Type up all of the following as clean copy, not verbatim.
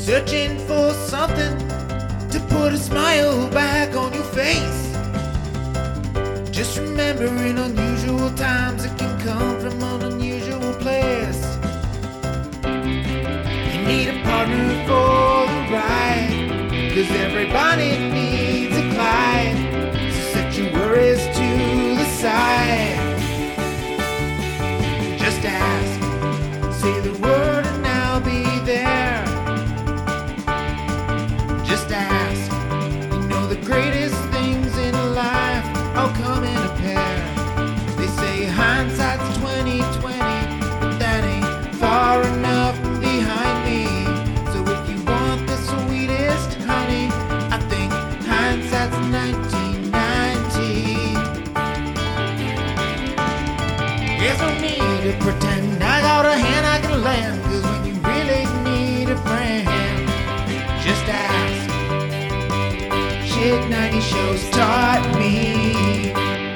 searching for something to put a smile back on your face. Just remember, in unusual times, it can come from an unusual place. You need a partner for the ride, 'cause everybody needs a Clyde. So set your worries to the side. Just ask, say the word and I'll be there. Just ask, you know the greatest things in life all come in a pair. They say hindsight's 20/20, but that ain't far enough behind me. So if you want the sweetest honey, I think hindsight's 1990. There's no need to pretend I got a hand I can lend, 'cause when you really need a friend, just ask. Shit 90 Shows Taught Me.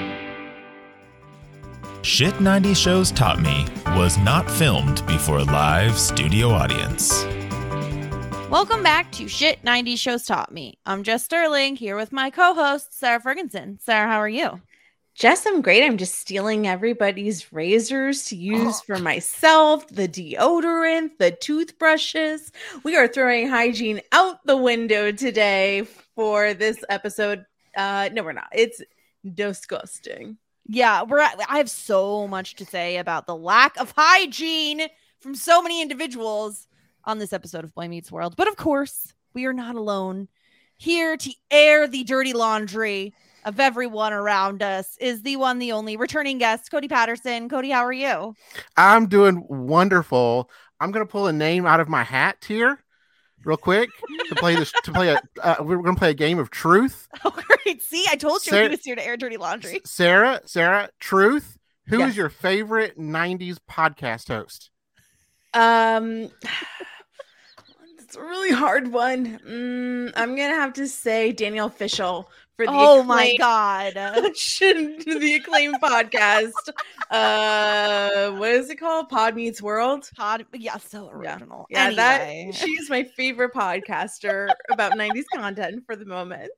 Shit 90 Shows Taught Me was not filmed before a live studio audience. Welcome back to Shit 90 Shows Taught Me. I'm Jess Sterling, here with my co-host, Sarah Ferguson. Sarah, how are you? Jess, I'm great. I'm just stealing everybody's razors to use for myself, the deodorant, the toothbrushes. We are throwing hygiene out the window today for this episode. No, we're not. It's disgusting. Yeah, I have so much to say about the lack of hygiene from so many individuals on this episode of Boy Meets World. But of course, we are not alone. Here to air the dirty laundry of everyone around us is the one, the only returning guest, Cody Patterson. Cody, how are you? I'm doing wonderful. I'm going to pull a name out of my hat here real quick to play this. We're going to play a game of truth. Oh, great. See, I told you he was here to air dirty laundry. Sarah, Truth. Who Yes. is your favorite 90s podcast host? It's a really hard one. I'm going to have to say Danielle Fishel for the Oh my God. the acclaimed podcast. What is it called? Pod Meets World. Yeah, so original. Yeah, Anyway. she's my favorite podcaster about 90s content for the moment.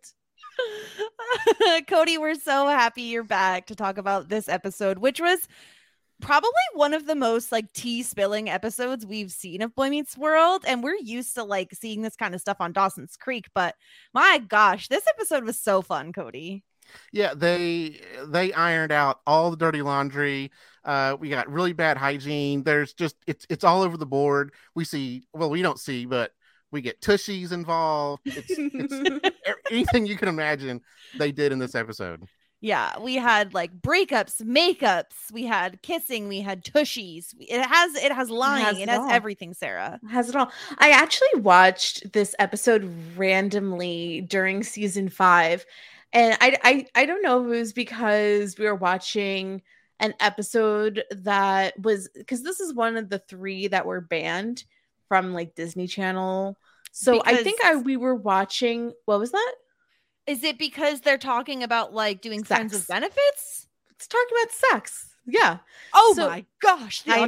Cody, we're so happy you're back to talk about this episode, which was probably one of the most like tea spilling episodes we've seen of Boy Meets World, and we're used to like seeing this kind of stuff on Dawson's Creek, but my gosh, this episode was so fun, Cody. Yeah, they ironed out all the dirty laundry. We got really bad hygiene. There's just it's all over the board. We don't see, but we get tushies involved. It's anything you can imagine they did in this episode. Yeah, we had like breakups, makeups, we had kissing, we had tushies. It has lying, it has everything, Sarah. It has it all. I actually watched this episode randomly during season 5. And I don't know if it was because we were watching an episode that was, because this is one of the 3 that were banned from like Disney Channel. So I think we were watching, what was that? Is it because they're talking about like doing friends with benefits? It's talking about sex. Yeah. Oh my gosh. I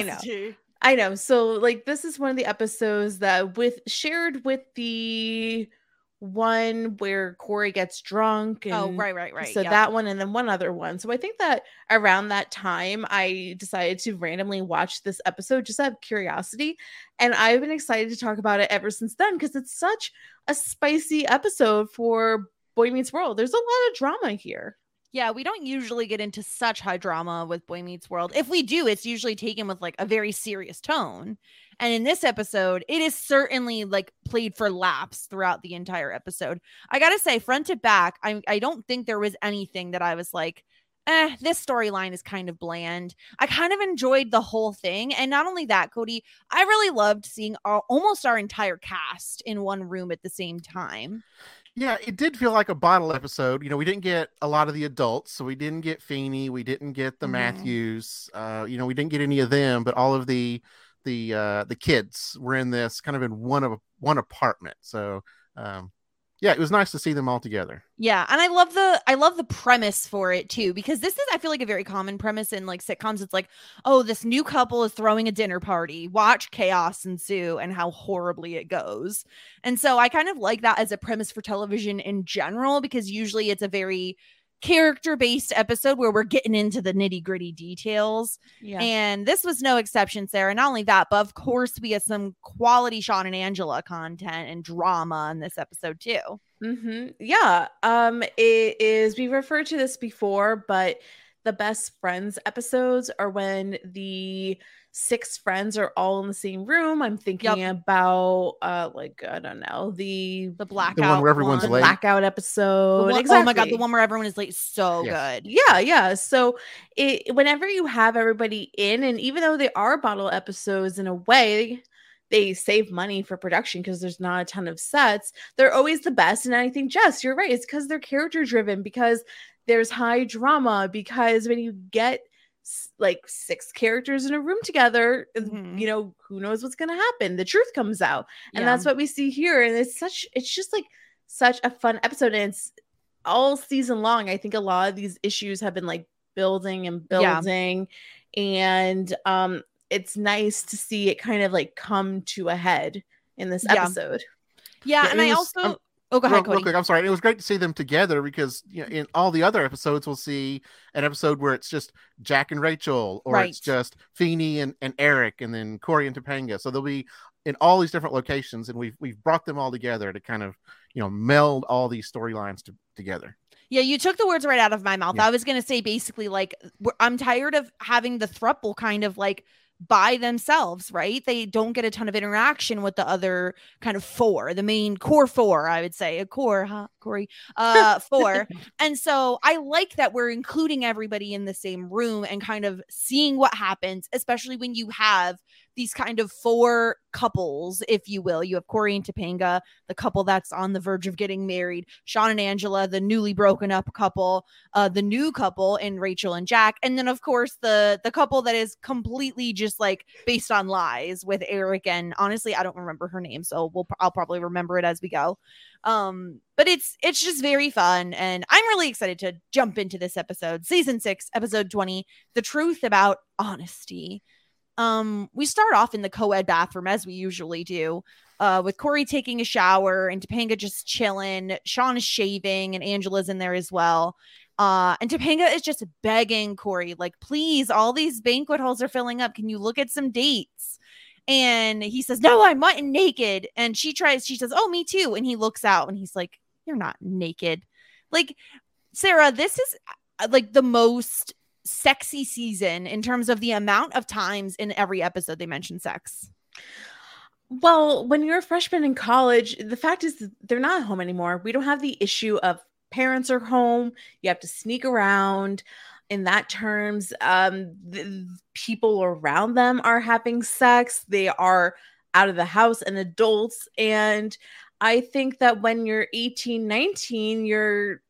know. So like this is one of the episodes that shared with the one where Corey gets drunk. And right. So that one and then one other one. So I think that around that time I decided to randomly watch this episode just out of curiosity. And I've been excited to talk about it ever since then because it's such a spicy episode for Boy Meets World. There's a lot of drama here. Yeah, we don't usually get into such high drama with Boy Meets World. If we do, it's usually taken with like a very serious tone. And in this episode, it is certainly like played for laughs throughout the entire episode. I gotta say, front to back, I don't think there was anything that I was like, this storyline is kind of bland. I kind of enjoyed the whole thing. And not only that, Cody, I really loved seeing almost our entire cast in one room at the same time. Yeah, it did feel like a bottle episode. You know, we didn't get a lot of the adults, so we didn't get Feeney, we didn't get the Matthews, we didn't get any of them, but all of the kids were in this kind of in one apartment. So Yeah, it was nice to see them all together. Yeah, and I love the premise for it too, because this is, I feel like, a very common premise in like sitcoms. It's like, oh, this new couple is throwing a dinner party, watch chaos ensue, and how horribly it goes. And so I kind of like that as a premise for television in general, because usually it's a very character-based episode where we're getting into the nitty-gritty details. Yeah. And this was no exception, Sarah. Not only that, but of course we had some quality Sean and Angela content and drama in this episode too. Yeah. It is, we referred to this before, but the best friends episodes are when the 6 friends are all in the same room. I'm thinking about like, I don't know, the blackout, the one where everyone's the late. blackout episode. Oh my god, the one where everyone is late, so Yes. good. Yeah. So whenever you have everybody in, and even though they are bottle episodes in a way, they save money for production because there's not a ton of sets. They're always the best. And I think, Jess, you're right. It's because they're character driven, because there's high drama, because when you get like 6 characters in a room together, you know, who knows what's going to happen? The truth comes out. And that's what we see here. And it's just like such a fun episode. And it's all season long. I think a lot of these issues have been like building and building. And it's nice to see it kind of like come to a head in this episode. Yeah, and I also go ahead, Cody. Real quick, I'm sorry. It was great to see them together, because you know, in all the other episodes, we'll see an episode where it's just Jack and Rachel, or it's just Feeney and Eric, and then Corey and Topanga. So they'll be in all these different locations, and we've brought them all together to kind of, you know, meld all these storylines together. Yeah, you took the words right out of my mouth. I was going to say basically like, I'm tired of having the throuple kind of like by themselves, right? They don't get a ton of interaction with the other kind of 4, the main core 4, I would say. A core, huh, Corey? 4. And so I like that we're including everybody in the same room and kind of seeing what happens, especially when you have these kind of 4 couples, if you will. You have Corey and Topanga, the couple that's on the verge of getting married, Sean and Angela, the newly broken up couple, the new couple in Rachel and Jack, and then of course the couple that is completely just like based on lies with Eric, and honestly I don't remember her name, so I'll probably remember it as we go. But it's just very fun, and I'm really excited to jump into this episode. Season 6, episode 20, The Truth About Honesty. We start off in the co-ed bathroom as we usually do, with Corey taking a shower and Topanga just chilling. Sean is shaving and Angela's in there as well. And Topanga is just begging Corey, like, please, all these banquet halls are filling up. Can you look at some dates? And he says, no, I'm not naked. And she says, oh, me too. And he looks out and he's like, you're not naked. Like, Sarah, this is like the most sexy season in terms of the amount of times in every episode they mention sex. Well, when you're a freshman in college, the fact is that they're not home anymore. We don't have the issue of parents are home. You have to sneak around. In that terms, the people around them are having sex. They are out of the house and adults. And I think that when you're 18, 19, you're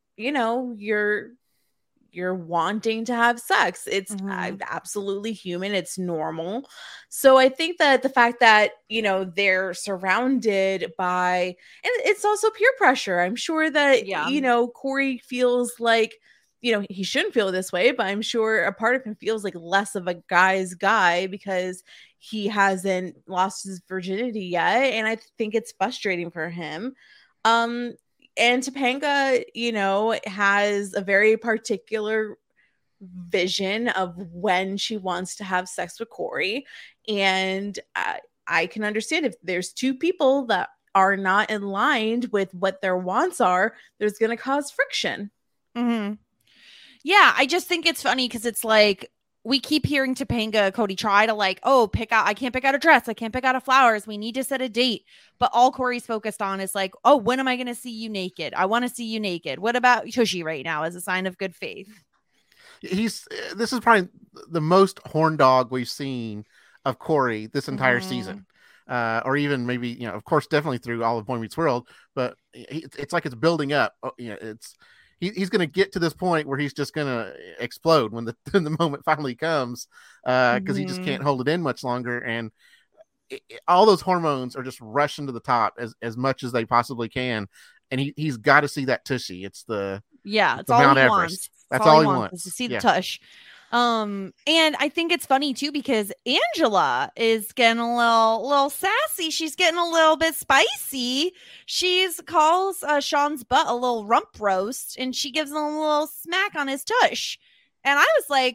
wanting to have sex. It's absolutely human. It's normal. So I think that the fact that, you know, they're surrounded by, and it's also peer pressure. I'm sure that, you know, Corey feels like, you know, he shouldn't feel this way, but I'm sure a part of him feels like less of a guy's guy because he hasn't lost his virginity yet. And I think it's frustrating for him. And Topanga, you know, has a very particular vision of when she wants to have sex with Corey. And I can understand if there's 2 people that are not aligned with what their wants are, there's going to cause friction. Yeah, I just think it's funny because it's like we keep hearing Topanga, Cody, try to like, oh, I can't pick out a dress. I can't pick out a flowers. We need to set a date. But all Corey's focused on is like, oh, when am I going to see you naked? I want to see you naked. What about Tushy right now as a sign of good faith? This is probably the most horn dog we've seen of Corey this entire season. Or even maybe, you know, of course, definitely through all of Boy Meets World, but it's like it's building up. You know, he's going to get to this point where he's just going to explode when the moment finally comes, because he just can't hold it in much longer. And all those hormones are just rushing to the top as much as they possibly can. and he's got to see that tushy. It's the it's the all Mount he Everest. wants. That's all he is wants. to see the Yeah. tush. And I think it's funny too because Angela is getting a little sassy. She's getting a little bit spicy. She's calls Sean's butt a little rump roast, and she gives him a little smack on his tush. And I was like,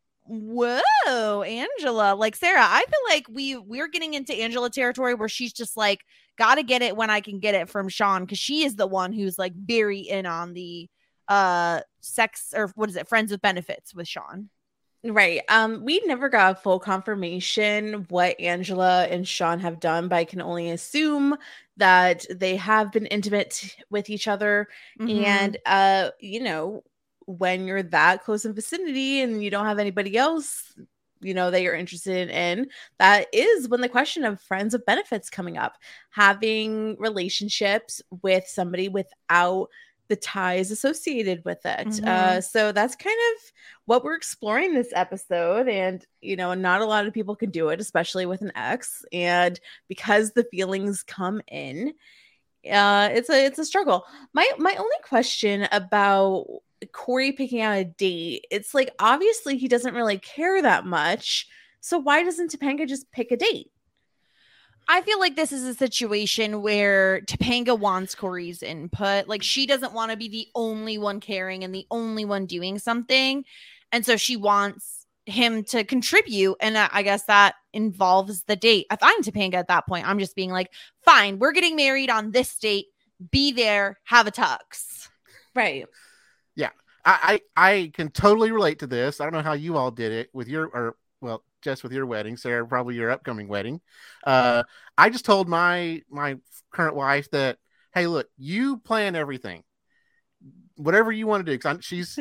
whoa, Angela. Like, Sarah, I feel like we're getting into Angela territory where she's just like, gotta get it when I can get it from Sean, because she is the one who's like very in on the sex, or what is it, friends with benefits with Sean. Right. We never got full confirmation what Angela and Sean have done, but I can only assume that they have been intimate with each other. Mhm. And you know, when you're that close in vicinity and you don't have anybody else, you know, that you're interested in, that is when the question of friends with benefits coming up, having relationships with somebody without the ties associated with it. Mhm. So that's kind of what we're exploring this episode. And, you know, not a lot of people can do it, especially with an ex. And because the feelings come in, it's a struggle. My only question about Corey picking out a date, it's like obviously he doesn't really care that much. So why doesn't Topanga just pick a date? I feel like this is a situation where Topanga wants Corey's input. Like, she doesn't want to be the only one caring and the only one doing something. And so she wants him to contribute. And I guess that involves the date. If I'm Topanga at that point, I'm just being like, fine, we're getting married on this date. Be there, have a tux. Right. Yeah. I can totally relate to this. I don't know how you all did it with your, or well, Jess, with your wedding, Sarah, probably your upcoming wedding. I just told my current wife that, hey, look, you plan everything, whatever you want to do. Because she's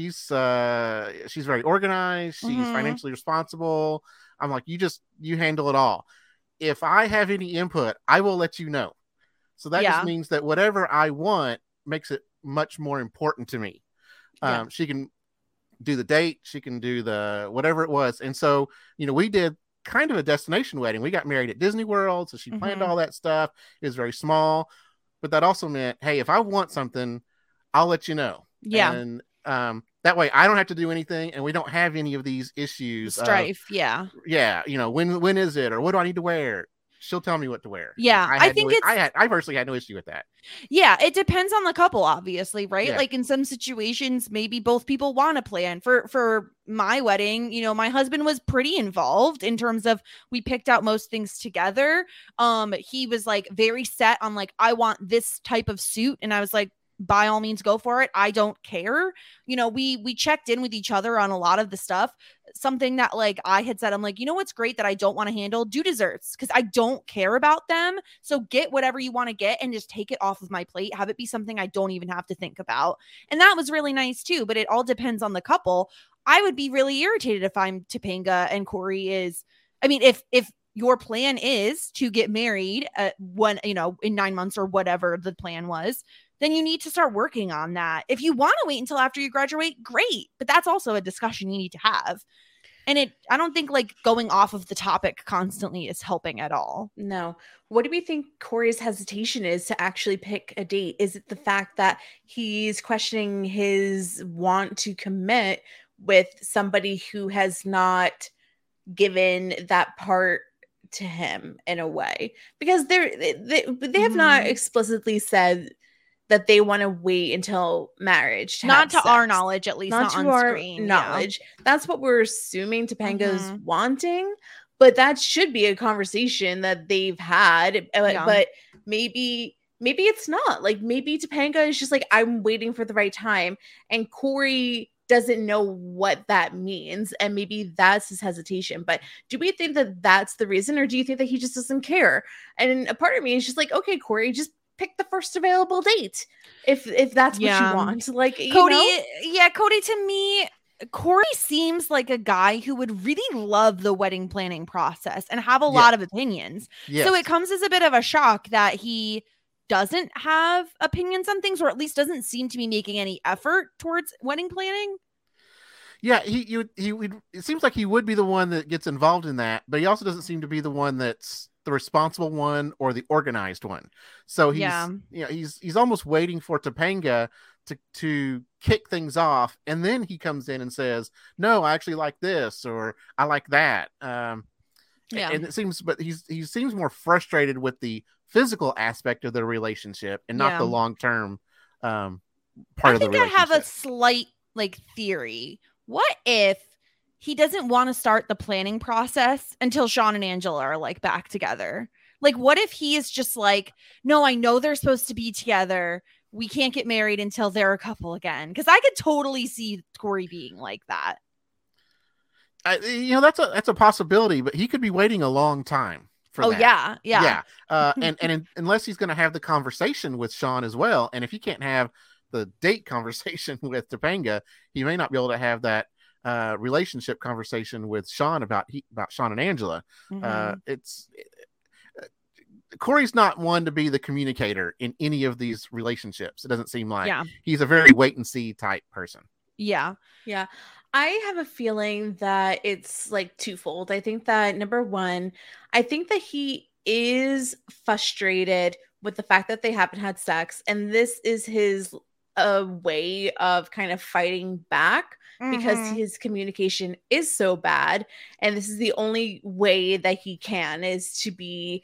very organized. She's Mhm. financially responsible. I'm like, you handle it all. If I have any input, I will let you know. So that Yeah. just means that whatever I want makes it much more important to me. Yeah. She can do the date, she can do the whatever it was. And so, you know, we did kind of a destination wedding. We got married at Disney World, so she planned Mhm. all that stuff. It was very small, but that also meant, hey, if I want something, I'll let you know. Yeah. And that way I don't have to do anything, and we don't have any of these issues of, Strife. Yeah. you know, when is it, or what do I need to wear? She'll tell me what to wear. Yeah, I think I personally had no issue with that. Yeah, it depends on the couple, obviously, right? Yeah. Like in some situations, maybe both people want to plan. For my wedding, you know, my husband was pretty involved in terms of we picked out most things together. He was like very set on like, I want this type of suit, and I was like, by all means, go for it. I don't care. You know, we checked in with each other on a lot of the stuff. Something that like I had said, I'm like, you know what's great that I don't want to handle? Do desserts, because I don't care about them. So get whatever you want to get and just take it off of my plate. Have it be something I don't even have to think about. And that was really nice too. But it all depends on the couple. I would be really irritated if I'm Topanga and Corey is. I mean, if your plan is to get married when, you know, in 9 months or whatever the plan was, then you need to start working on that. If you want to wait until after you graduate, great. But that's also a discussion you need to have. And I don't think like going off of the topic constantly is helping at all. No. What do we think Corey's hesitation is to actually pick a date? Is it the fact that he's questioning his want to commit with somebody who has not given that part to him in a way? Because they have not explicitly said that they want to wait until marriage to Not have to our sex. knowledge, at least Not not to on our screen. knowledge. That's what we're assuming Topanga's Mhm. wanting, but that should be a conversation that they've had. Yeah. But maybe it's not. Like maybe Topanga is just like, I'm waiting for the right time, and Corey doesn't know what that means, and maybe that's his hesitation. But do we think that that's the reason, or do you think that he just doesn't care? And a part of me is just like, okay, Corey, just pick the first available date if that's what Yeah. you want. Like Cody, you know? Cody, to me, Corey seems like a guy who would really love the wedding planning process and have a lot of opinions. Yes. So it comes as a bit of a shock that he doesn't have opinions on things, or at least doesn't seem to be making any effort towards wedding planning. Yeah, he would. It seems like he would be the one that gets involved in that, but he also doesn't seem to be the one that's the responsible one or the organized one. So he's almost waiting for Topanga to kick things off, and then he comes in and says, no, I actually like this, or I like that. And it seems, but he seems more frustrated with the physical aspect of the relationship and not the long-term part of the relationship. I think I have a slight theory. What if he doesn't want to start the planning process until Sean and Angela are back together? What if he is just no, I know they're supposed to be together. We can't get married until they're a couple again. Because I could totally see Corey being like that. That's a possibility, but he could be waiting a long time for that. Yeah. And unless he's going to have the conversation with Sean as well, and if he can't have the date conversation with Topanga, he may not be able to have that relationship conversation with Sean about Sean and Angela. Corey's not one to be the communicator in any of these relationships. It doesn't seem like he's a very wait and see type person. Yeah. I have a feeling that it's twofold. I think that number one, I think that he is frustrated with the fact that they haven't had sex, and this is his way of kind of fighting back because his communication is so bad, and this is the only way that he can, is to be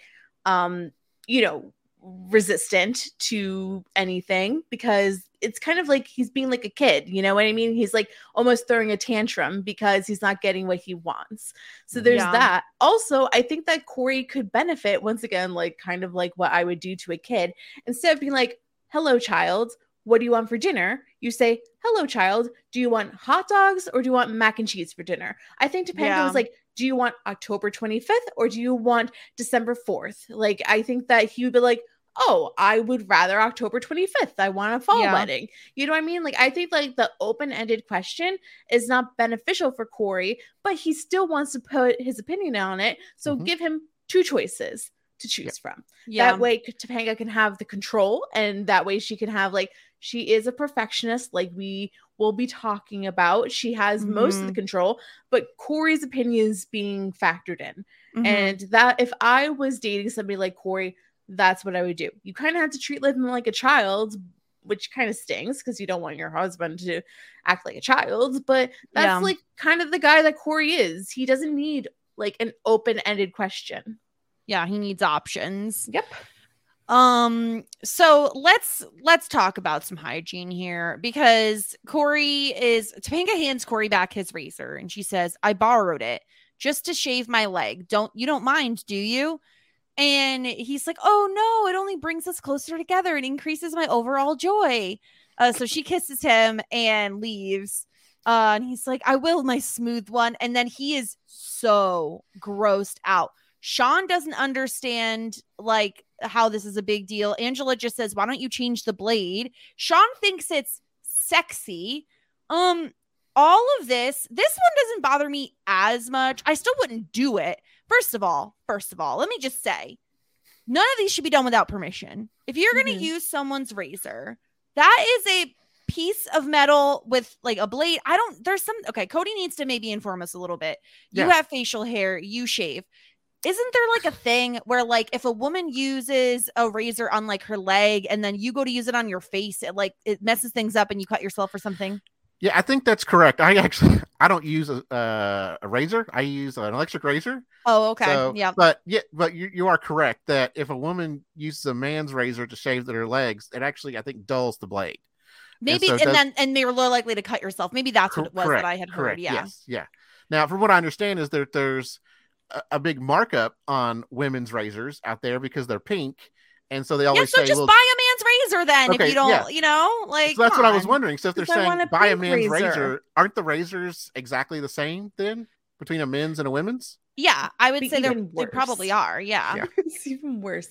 resistant to anything, because it's kind of like he's being like a kid, you know what I mean? He's almost throwing a tantrum because he's not getting what he wants. So there's that. Also, I think that Corey could benefit, once again, kind of like what I would do to a kid. Instead of being like, hello, child, what do you want for dinner? You say, hello, child, do you want hot dogs or do you want mac and cheese for dinner? I think Topanga was like, do you want October 25th or do you want December 4th? I think that he would be like, oh, I would rather October 25th. I want a fall wedding. You know what I mean? I think the open-ended question is not beneficial for Corey, but he still wants to put his opinion on it. So give him two choices to choose from. That way Topanga can have the control, and that way she can have she is a perfectionist, we will be talking about. She has most of the control, but Corey's opinion is being factored in. And that if I was dating somebody like Corey, that's what I would do. You kind of have to treat them like a child, which kind of stings because you don't want your husband to act like a child, but that's kind of the guy that Corey is. He doesn't need an open-ended question. Yeah, he needs options. Yep. So let's talk about some hygiene here, because Topanga hands Corey back his razor and she says, I borrowed it just to shave my leg. You don't mind, do you? And he's like, oh no, it only brings us closer together and increases my overall joy. So she kisses him and leaves. And he's like, I will, my smooth one. And then he is so grossed out. Sean doesn't understand how this is a big deal. Angela just says, why don't you change the blade? Sean thinks it's sexy. All of this one doesn't bother me as much. I still wouldn't do it. First of all, let me just say, none of these should be done without permission. If you're going to use someone's razor, that is a piece of metal with a blade. Cody needs to maybe inform us a little bit. You have facial hair, you shave. Isn't there a thing where if a woman uses a razor on her leg and then you go to use it on your face, it messes things up and you cut yourself or something? Yeah, I think that's correct. I don't use a razor. I use an electric razor. Oh, okay. So, but you are correct that if a woman uses a man's razor to shave their legs, it actually, I think, dulls the blade. Maybe, and you're more likely to cut yourself. Maybe that's what it was that I had heard. Yeah. Yes. Yeah. Now, from what I understand is that there's a big markup on women's razors out there because they're pink. And so they always say, just buy a man's razor then. Okay, if you don't, so that's what I was wondering. So if they're saying buy a man's razor, aren't the razors exactly the same then between a men's and a women's? Yeah, I would say they probably are. Yeah. It's even worse.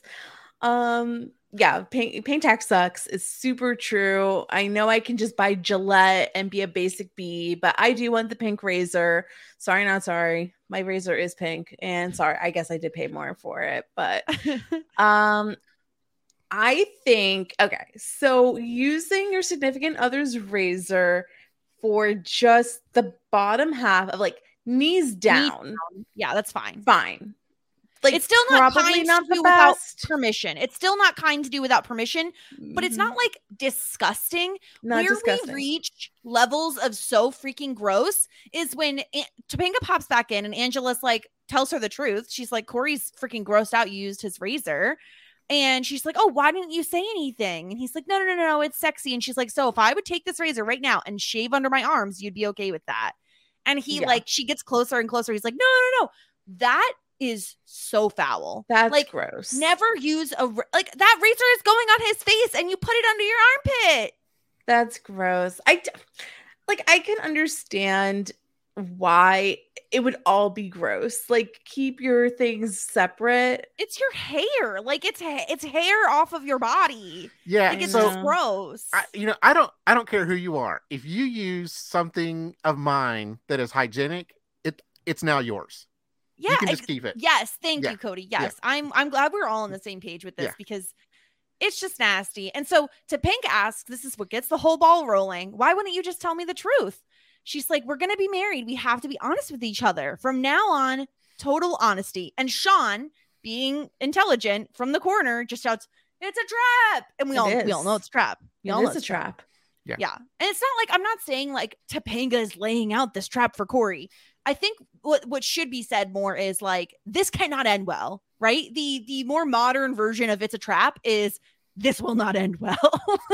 Paint tax sucks. It's super true. I know I can just buy Gillette and be a basic bee, but I do want the pink razor. Sorry, not sorry. My razor is pink, and sorry, I guess I did pay more for it, but I think, so using your significant other's razor for just the bottom half of knees down. Yeah, that's fine. Fine. like it's still not probably kind not to the do without best. permission. It's still not kind to do without permission, but it's not like disgusting. Not Where disgusting. we reach levels of so freaking gross is when Topanga pops back in and Angela's like tells her the truth. She's like, Corey's freaking grossed out. You used his razor. And she's like, oh, why didn't you say anything? And he's like, no, it's sexy. And she's like, so if I would take this razor right now and shave under my arms, you'd be okay with that. And he Yeah. like, she gets closer and closer. He's like, no. That is so foul. That's like gross. Never use like that razor is going on his face and you put it under your armpit. That's gross. I can understand why it would all be gross. Like, keep your things separate. It's your hair. Like it's hair off of your body. Yeah, Like it's so just gross. I don't care who you are. If you use something of mine that is hygienic, it's now yours. Yeah, you can just keep it. Yes, thank Yeah. you, Cody. Yes, I'm glad we're all on the same page with this Yeah. because it's just nasty. And so Topanga asks, this is what gets the whole ball rolling. Why wouldn't you just tell me the truth? She's like, we're gonna be married. We have to be honest with each other from now on. Total honesty. And Sean, being intelligent from the corner, just shouts, "It's a trap!" And we all know it's a trap. We all know It is it's a trap. Yeah. And it's not like I'm not saying like Topanga is laying out this trap for Corey. I think what should be said more is like this cannot end well, right? The more modern version of it's a trap is this will not end well.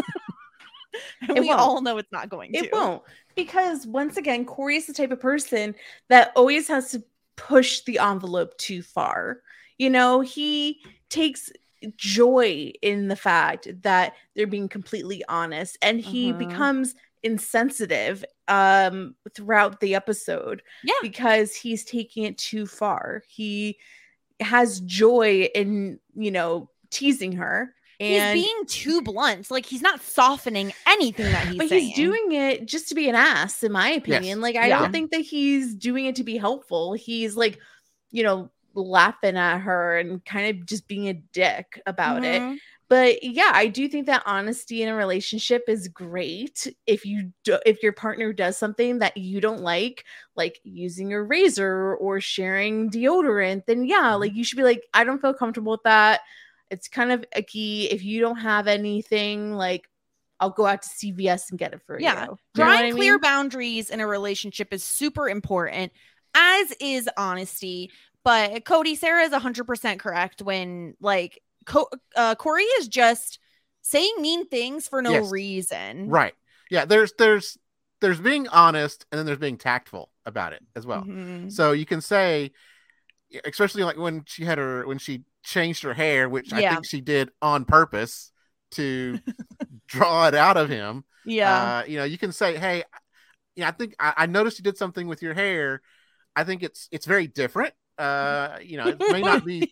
And we won't. all know it's not going to. It won't. Because once again, Corey is the type of person that always has to push the envelope too far. You know, he takes joy in the fact that they're being completely honest, and he becomes insensitive throughout the episode because he's taking it too far. He has joy in, teasing her. And he's being too blunt. Like he's not softening anything that he's saying. He's doing it just to be an ass, in my opinion. Yes. Like, I don't think that he's doing it to be helpful. He's like, laughing at her and kind of just being a dick about it. But yeah, I do think that honesty in a relationship is great. If your partner does something that you don't like using a razor or sharing deodorant, then like you should be like, I don't feel comfortable with that. It's kind of icky. If you don't have anything, like, I'll go out to CVS and get it for you. Yeah. Drawing clear boundaries in a relationship is super important, as is honesty. But Cody, Sarah is 100% correct when like Corey is just saying mean things for no reason. Right. Yeah. There's being honest, and then there's being tactful about it as well. So you can say, especially like when she changed her hair, which I think she did on purpose to draw it out of him. Yeah. You can say, hey, I think I noticed you did something with your hair. I think it's very different. It may not be.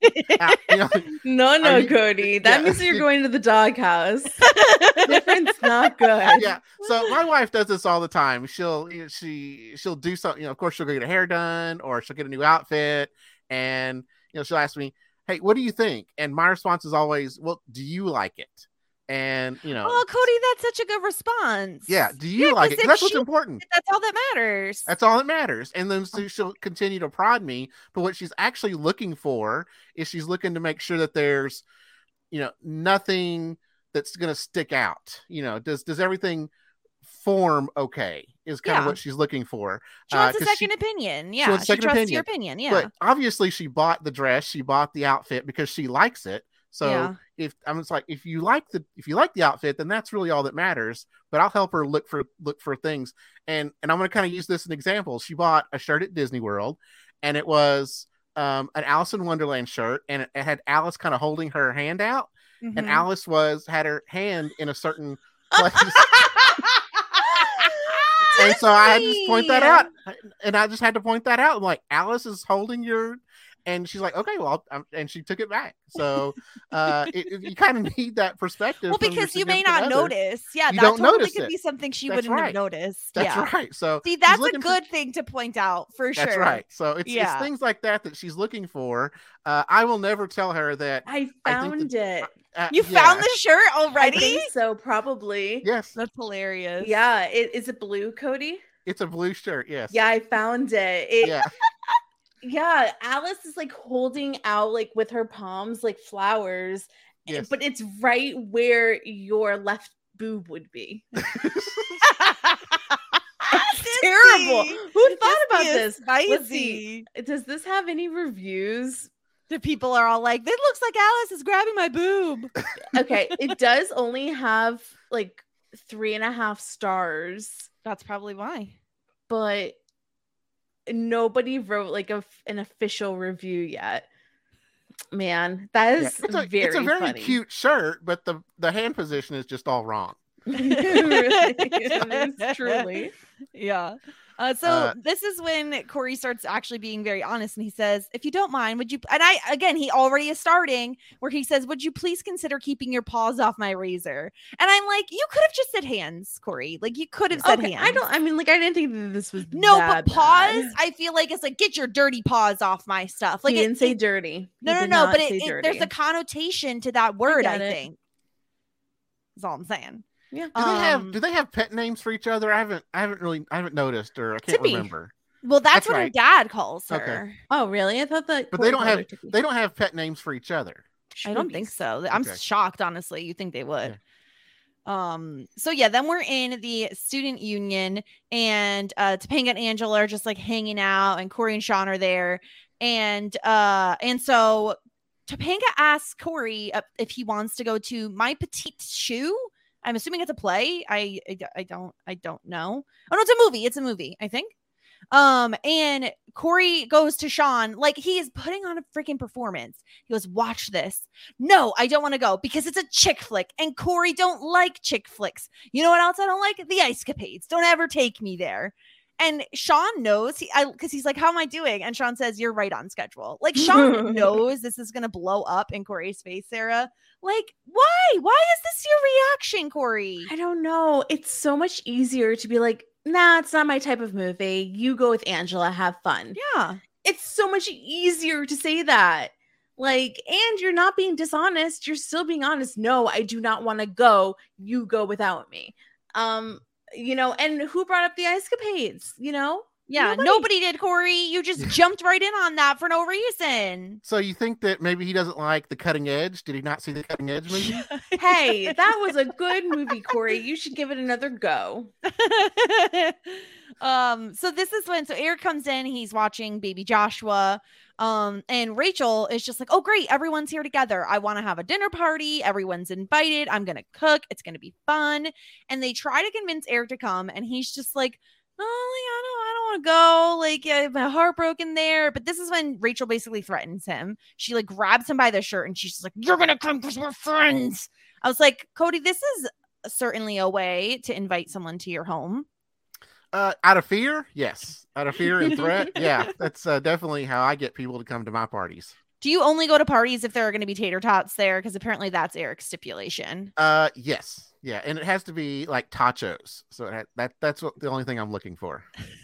No, Cody. That means you're going to the doghouse. Difference not good. Yeah. So my wife does this all the time. She'll do something. Of course, she'll go get her hair done, or she'll get a new outfit, and she'll ask me, "Hey, what do you think?" And my response is always, "Well, do you like it?" And oh, Cody, that's such a good response. Yeah, do you like it? 'Cause that's what's important. That's all that matters. That's all that matters. And then she'll continue to prod me. But what she's actually looking for is she's looking to make sure that there's, nothing that's going to stick out. Does everything form okay? Is kind of what she's looking for. She wants a second opinion. Yeah, she trusts your opinion. Yeah, but obviously she bought the dress, she bought the outfit because she likes it. So if you like the outfit, then that's really all that matters. But I'll help her look for things. And I'm going to kind of use this as an example. She bought a shirt at Disney World, and it was an Alice in Wonderland shirt, and it had Alice kind of holding her hand out, and Alice had her hand in a certain place. And so I had to point that out, and I just had to point that out. I'm like, Alice is holding your. And she's like, okay, well, and she took it back. So you kind of need that perspective. Well, because you may not notice. Yeah, you that totally could be something she wouldn't have noticed. That's right. So see, that's a good thing to point out for sure. That's right. So it's things like that she's looking for. I will never tell her that. I found it. You found the shirt already? I think so, probably. Yes. That's hilarious. Yeah. Is it blue, Cody? It's a blue shirt. Yes. Yeah, I found it. Yeah. Yeah, Alice is like holding out like with her palms like flowers, Yes. but it's right where your left boob would be. It's terrible. Who thought about this? Let's see. Does this have any reviews? The people are all like, "It looks like Alice is grabbing my boob." Okay, it does only have like 3.5 stars, That's probably why. but nobody wrote like an official review yet. Man, that is It's a very funny. cute shirt, but the hand position is just all wrong. It is, truly. Yeah. So this is when Corey starts actually being very honest, and he says, "If you don't mind, would you?" And he already is starting where he says, "Would you please consider keeping your paws off my razor?" And I'm like, you could have just said hands, Corey. Like you could have said hands. I didn't think that this was no, that but paws. bad. I feel like it's like get your dirty paws off my stuff. Like He didn't say dirty. No, He did no, not but say dirty. there's a connotation to that word. I get it. think. That's all I'm saying. Yeah. Do they have pet names for each other? I haven't noticed, or I can't Tippy. remember. Well, that's what her right. dad calls her. Okay. Oh, really? I thought that. But Corey they don't called her have Tippy. pet names for each other. I don't think so. I'm Okay. shocked, honestly. You think they would. So yeah, then we're in the student union, and Topanga and Angela are just like hanging out, and Corey and Sean are there. And so Topanga asks Corey if he wants to go to My Petite Shoe. I'm assuming it's a play. I don't know. Oh no, it's a movie, I think. And Corey goes to Sean like he is putting on a freaking performance. He goes, "Watch this." "No, I don't want to go because it's a chick flick, and Corey don't like chick flicks. You know what else I don't like? The Ice Capades. Don't ever take me there." And Sean knows because he's like, "How am I doing?" And Sean says, "You're right on schedule." Like Sean knows this is gonna blow up in Corey's face, Sarah. Like, why? Why is this your reaction, Corey? I don't know. It's so much easier to be like, "Nah, it's not my type of movie. You go with Angela, have fun." Yeah. It's so much easier to say that. Like, and you're not being dishonest. You're still being honest. "No, I do not want to go. You go without me." And who brought up the Ice Capades? Yeah, nobody did, Corey. You just jumped right in on that for no reason. So you think that maybe he doesn't like The Cutting Edge? Did he not see The Cutting Edge movie? Hey, that was a good movie, Corey. You should give it another go. So this is when Eric comes in, he's watching baby Joshua. And Rachel is just like, "Oh, great, everyone's here together. I want to have a dinner party. Everyone's invited. I'm gonna cook. It's gonna be fun." And they try to convince Eric to come, and he's just like, "Oh, I don't want to go. Like, I have my heart broken there." But this is when Rachel basically threatens him. She like grabs him by the shirt, and she's just like, "You're gonna come because we're friends." I was like, Cody, this is certainly a way to invite someone to your home. Out of fear, yes. Out of fear and threat, yeah. That's definitely how I get people to come to my parties. Do you only go to parties if there are going to be tater tots there? Because apparently that's Eric's stipulation. Yes, yeah, and it has to be like tachos. So that's the only thing I'm looking for.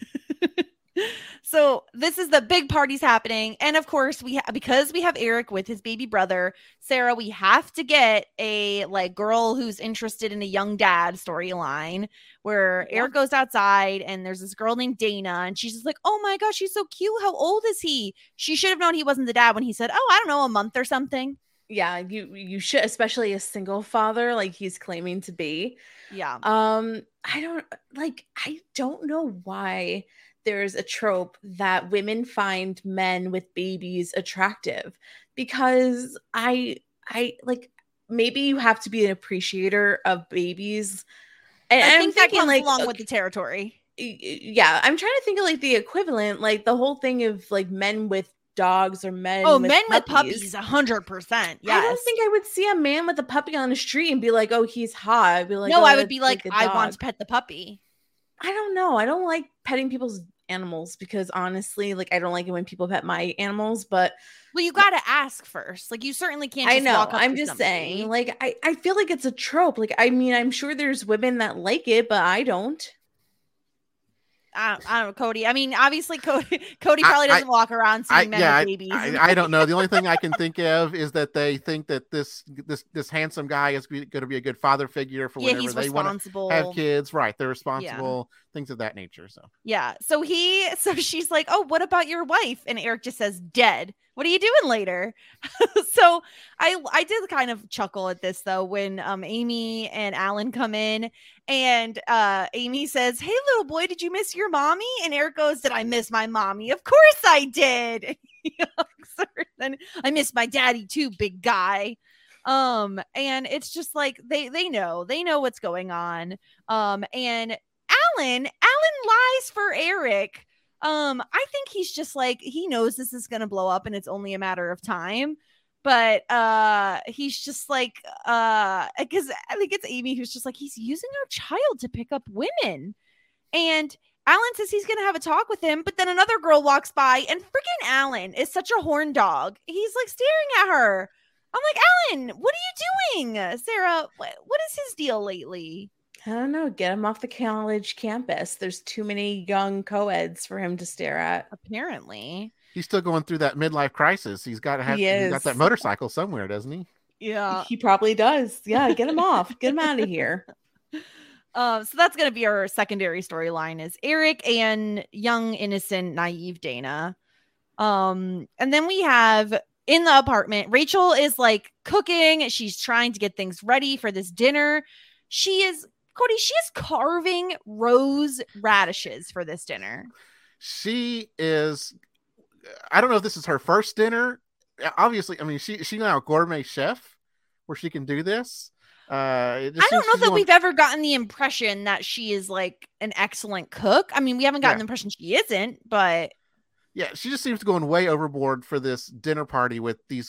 So this is the big parties happening, and of course because we have Eric with his baby brother Sarah, we have to get a like girl who's interested in a young dad storyline where Eric goes outside and there's this girl named Dana, and she's just like, "Oh my gosh, he's so cute. How old is he?" She should have known he wasn't the dad when he said, "Oh, I don't know, a month or something." Yeah, you should, especially a single father like he's claiming to be. Yeah. I don't know why there's a trope that women find men with babies attractive, because I like, maybe you have to be an appreciator of babies. And I think that comes like along with the territory. Yeah, I'm trying to think of like the equivalent, like the whole thing of like men with dogs or men with puppies 100%. Yes. I don't think I would see a man with a puppy on the street and be like, "Oh, he's hot." I'd be like, "No, "Oh, I would be like, a I dog." want to pet the puppy." I don't know. I don't like petting people's animals because honestly, like, I don't like it when people pet my animals, but well, you got to ask first. Like, you certainly can't just I know. walk up I'm to just somebody. saying, like, I feel like it's a trope. Like, I mean, I'm sure there's women that like it, but I don't. I don't know, Cody. I mean, obviously, Cody probably doesn't walk around seeing men with babies. I don't know. The only thing I can think of is that they think that this handsome guy is going to be a good father figure for whenever they want to have kids. Right. They're responsible, things of that nature. So yeah. So she's like, oh, what about your wife? And Eric just says, dead. What are you doing later? So I did kind of chuckle at this though, when Amy and Alan come in and Amy says, hey, little boy, did you miss your mommy? And Eric goes, did I miss my mommy? Of course I did. And I miss my daddy too, big guy. And it's just like they know what's going on. And Alan lies for Eric. I think he's just like, he knows this is going to blow up and it's only a matter of time. But he's just like, because I think it's Amy who's just like, he's using our child to pick up women. And Alan says he's going to have a talk with him. But then another girl walks by and freaking Alan is such a horn dog. He's like staring at her. I'm like, Alan, what are you doing? Sarah, what is his deal lately? I don't know. Get him off the college campus. There's too many young co-eds for him to stare at. Apparently. He's still going through that midlife crisis. He's got that motorcycle somewhere, doesn't he? Yeah. He probably does. Yeah, get him off. Get him out of here. So that's going to be our secondary storyline is Eric and young, innocent, naive Dana. And then we have in the apartment, Rachel is like cooking. She's trying to get things ready for this dinner. She is carving rose radishes for this dinner. She is, I don't know if this is her first dinner. Obviously, I mean, she's now a gourmet chef where she can do this. I don't know that we've ever gotten the impression that she is like an excellent cook. I mean, we haven't gotten the impression she isn't, but yeah, she just seems to going way overboard for this dinner party with these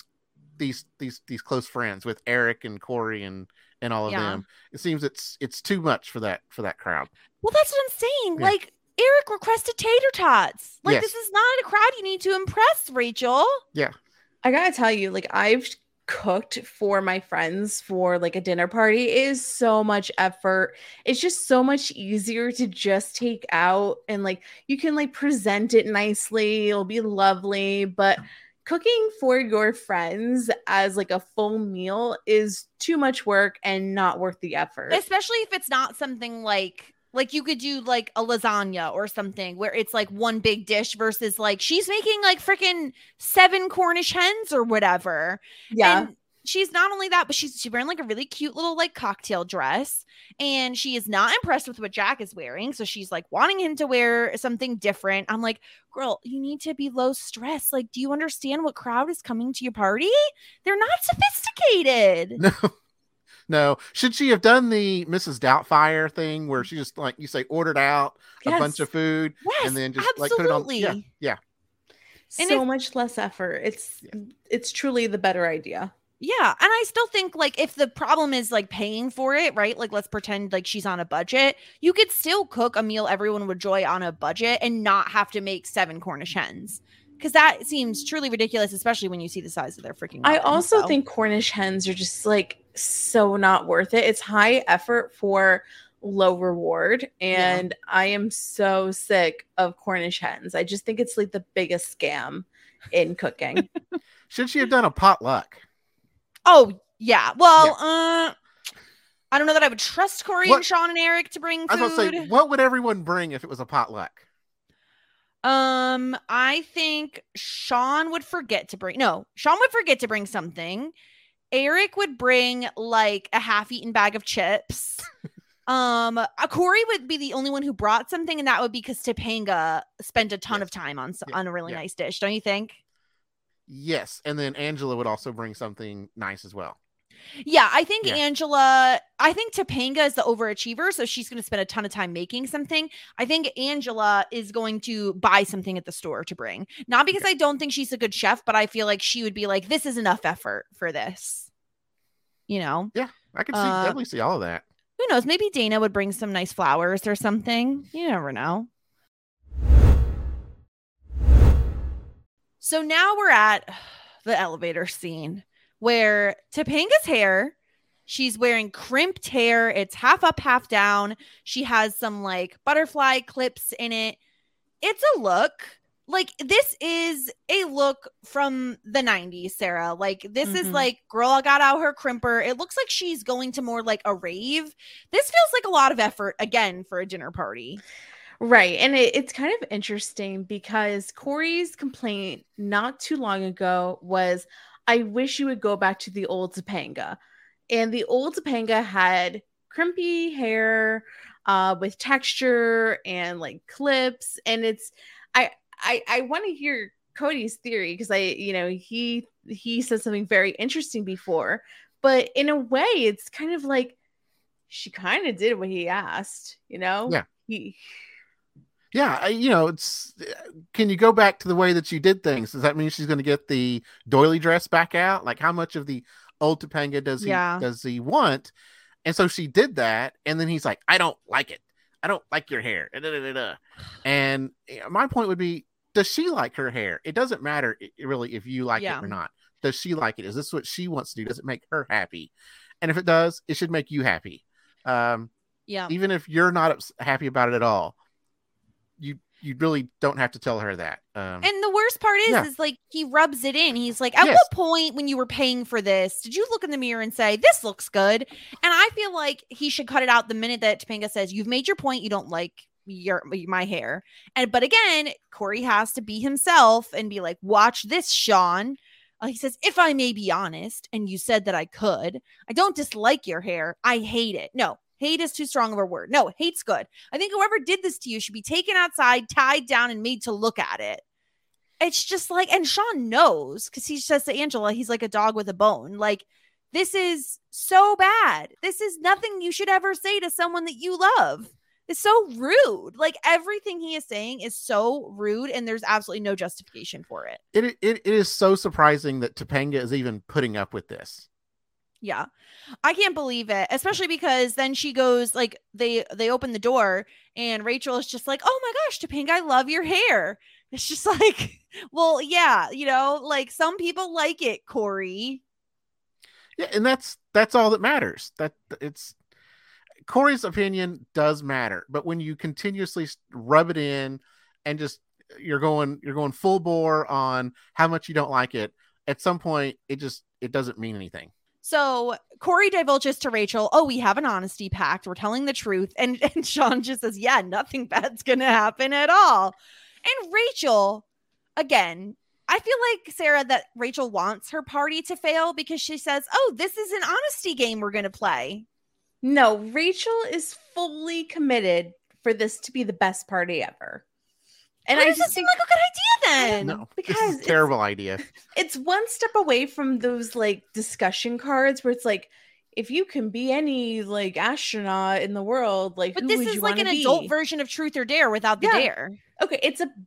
close friends with Eric and Corey and all of them. It seems it's too much for that crowd. Well, that's what I'm saying. Yeah. Like Eric requested tater tots. Like this is not a crowd you need to impress, Rachel. Yeah. I gotta tell you, like I've cooked for my friends for like a dinner party. It is so much effort. It's just so much easier to just take out and like you can like present it nicely. It'll be lovely, but cooking for your friends as like a full meal is too much work and not worth the effort. Especially if it's not something like you could do like a lasagna or something where it's like one big dish versus like she's making like freaking 7 Cornish hens or whatever. Yeah. And she's not only that, but she's wearing like a really cute little like cocktail dress and she is not impressed with what Jack is wearing. So she's like wanting him to wear something different. I'm like, girl, you need to be low stress. Like, do you understand what crowd is coming to your party? They're not sophisticated. No. Should she have done the Mrs. Doubtfire thing where she just like you say ordered out a bunch of food and then just absolutely. like put it on? Yeah. So much less effort. It's truly the better idea. Yeah. And I still think like if the problem is like paying for it, right? Like let's pretend like she's on a budget. You could still cook a meal everyone would enjoy on a budget and not have to make 7 Cornish hens. Because that seems truly ridiculous, especially when you see the size of their freaking I also think Cornish hens are just like so not worth it. It's high effort for low reward. And I am so sick of Cornish hens. I just think it's like the biggest scam in cooking. Should she have done a potluck? Oh, yeah. Well, I don't know that I would trust Corey and Sean and Eric to bring food. I was going to say, what would everyone bring if it was a potluck? I think Sean would forget to bring something. Eric would bring like a half-eaten bag of chips. Corey would be the only one who brought something, and that would be because Topanga spent a ton of time on a really nice dish, don't you think? Yes, and then Angela would also bring something nice as well. Yeah, I think Topanga is the overachiever, so she's going to spend a ton of time making something. I think Angela is going to buy something at the store to bring. Not because I don't think she's a good chef, but I feel like she would be like, this is enough effort for this. You know? Yeah, I can definitely see all of that. Who knows? Maybe Dana would bring some nice flowers or something. You never know. So now we're at the elevator scene where Topanga's hair She's wearing crimped hair. It's half up, half down. She has some like butterfly clips in it. It's a look. Like, this is a look from the 90s, Sarah. Like, this is like, girl got out her crimper. It looks like she's going to more like a rave. This feels like a lot of effort, again, for a dinner party. Right. And it's kind of interesting because Corey's complaint not too long ago was, I wish you would go back to the old Topanga. And the old Topanga had crimpy hair with texture and like clips. And it's, I want to hear Cody's theory because he said something very interesting before, but in a way it's kind of like she kind of did what he asked, Yeah. Yeah, it's, can you go back to the way that you did things? Does that mean she's going to get the doily dress back out? Like, how much of the old Topanga does he want? And so she did that, and then he's like, I don't like it. I don't like your hair. And my point would be, does she like her hair? It doesn't matter really if you like it or not. Does she like it? Is this what she wants to do? Does it make her happy? And if it does, it should make you happy. Even if you're not happy about it at all, you really don't have to tell her that. And the worst part is like, he rubs it in. He's like, at what point when you were paying for this, did you look in the mirror and say, this looks good? And I feel like he should cut it out the minute that Topanga says, you've made your point. You don't like my hair. But again, Corey has to be himself and be like, watch this, Sean. He says, if I may be honest, and you said that I could, I don't dislike your hair. I hate it. No. Hate is too strong of a word. No, hate's good. I think whoever did this to you should be taken outside, tied down, and made to look at it. It's just like, and Sean knows, because he says to Angela, he's like a dog with a bone. Like, this is so bad. This is nothing you should ever say to someone that you love. It's so rude. Like, everything he is saying is so rude, and there's absolutely no justification for it. It is so surprising that Topanga is even putting up with this. Yeah, I can't believe it, especially because then she goes, like, they open the door and Rachel is just like, oh my gosh, Topanga, I love your hair. It's just like, well, yeah, like, some people like it, Corey. Yeah, and that's all that matters. That it's Corey's opinion does matter, but when you continuously rub it in and just you're going full bore on how much you don't like it, at some point it doesn't mean anything. So Corey divulges to Rachel, oh, we have an honesty pact. We're telling the truth. And Sean just says, yeah, nothing bad's going to happen at all. And Rachel, again, I feel like, Sarah, that Rachel wants her party to fail because she says, oh, this is an honesty game we're going to play. No, Rachel is fully committed for this to be the best party ever. And I just seem like a good idea then. No, because it's a terrible idea. It's one step away from those like discussion cards where it's like, if you can be any like astronaut in the world, like, but who this would is you like an be? adult version of Truth or Dare without the dare. Okay, it's a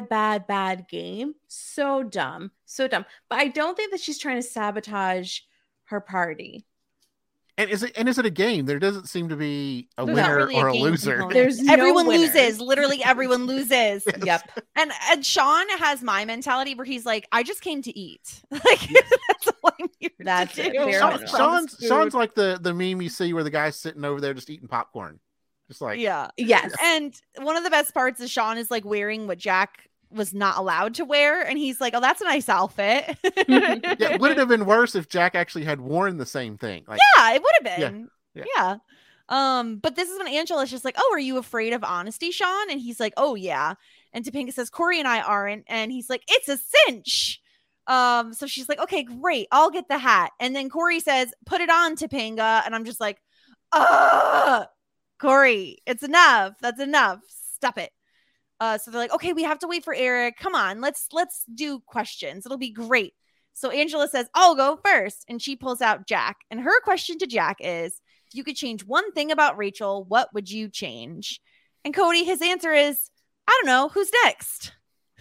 bad game. So dumb. But I don't think that she's trying to sabotage her party. And is it a game? There doesn't seem to be a winner really or a a loser. component. There's everyone no winner. loses. Literally everyone loses. Yes. Yep. And Sean has my mentality where he's like, I just came to eat. Like, that's all I'm here That's to it. do. Bare Sean's like the meme you see where the guy's sitting over there just eating popcorn. Just like, Yeah. Yes. And one of the best parts is Sean is like wearing what Jack was not allowed to wear. And he's like, oh, that's a nice outfit. yeah, would it have been worse if Jack actually had worn the same thing? Like, yeah, it would have been. Yeah. Yeah. But this is when Angela's just like, oh, are you afraid of honesty, Sean? And he's like, oh, yeah. And Topanga says, Corey and I aren't. And he's like, it's a cinch. So she's like, okay, great. I'll get the hat. And then Corey says, put it on, Topanga. And I'm just like, Corey, it's enough. That's enough. Stop it. So they're like, okay, we have to wait for Eric. Come on, let's do questions. It'll be great. So Angela says, I'll go first. And she pulls out Jack. And her question to Jack is, if you could change one thing about Rachel, what would you change? And Cody, his answer is, I don't know. Who's next?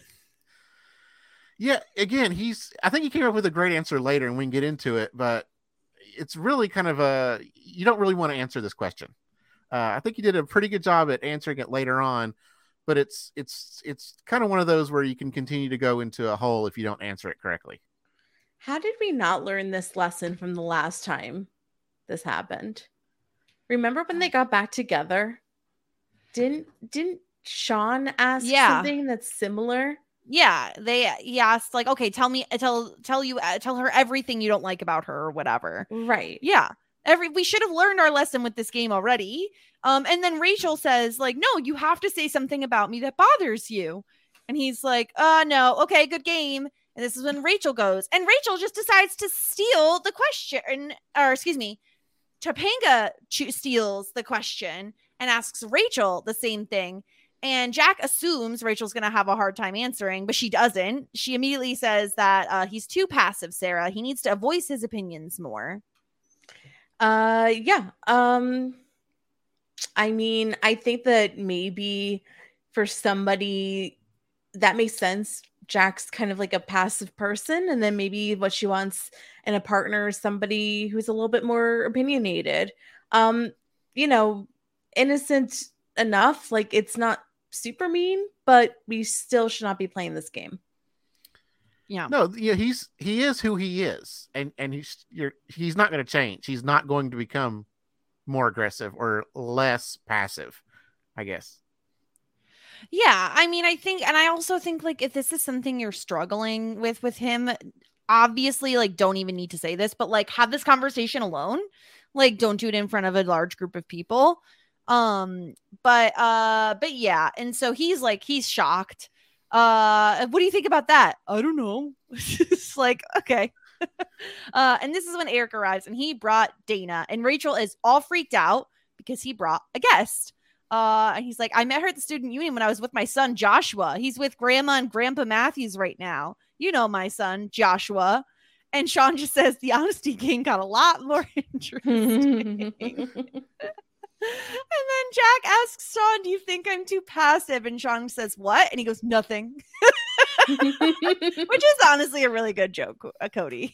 Yeah, again, I think he came up with a great answer later and we can get into it, but it's really kind of you don't really want to answer this question. I think you did a pretty good job at answering it later on, but it's kind of one of those where you can continue to go into a hole if you don't answer it correctly. How did we not learn this lesson from the last time this happened. Remember when they got back together? Didn't Sean ask something that's similar? Yeah, he asked like, okay, tell her everything you don't like about her or whatever. Right. Yeah. We should have learned our lesson with this game already. And then Rachel says like, no, you have to say something about me that bothers you. And he's like, no. Okay, good game. And this is when Rachel goes, and Rachel just decides to steal the question, or excuse me, Topanga steals the question and asks Rachel the same thing. And Jack assumes Rachel's going to have a hard time answering, but she doesn't. She immediately says that he's too passive, Sarah. He needs to voice his opinions more. Yeah. I mean, I think that maybe for somebody that makes sense. Jack's kind of like a passive person, and then maybe what she wants in a partner is somebody who's a little bit more opinionated. Innocent enough, like it's not super mean, but we still should not be playing this game. Yeah. No, yeah, he is who he is, and he's not going to change. He's not going to become more aggressive or less passive, I guess. Yeah, I mean, I also think like if this is something you're struggling with him, obviously like don't even need to say this, but like have this conversation alone. Like don't do it in front of a large group of people. But yeah, and so he's shocked. What do you think about that? I don't know. It's like, okay. And this is when Eric arrives, and he brought Dana, and Rachel is all freaked out because he brought a guest. And he's like, I met her at the student union when I was with my son, Joshua. He's with Grandma and Grandpa Matthews right now. You know, my son, Joshua. And Sean just says the honesty game got a lot more interesting. And then Jack asks Sean, do you think I'm too passive? And Sean says, what? And he goes, nothing. Which is honestly a really good joke, Cody.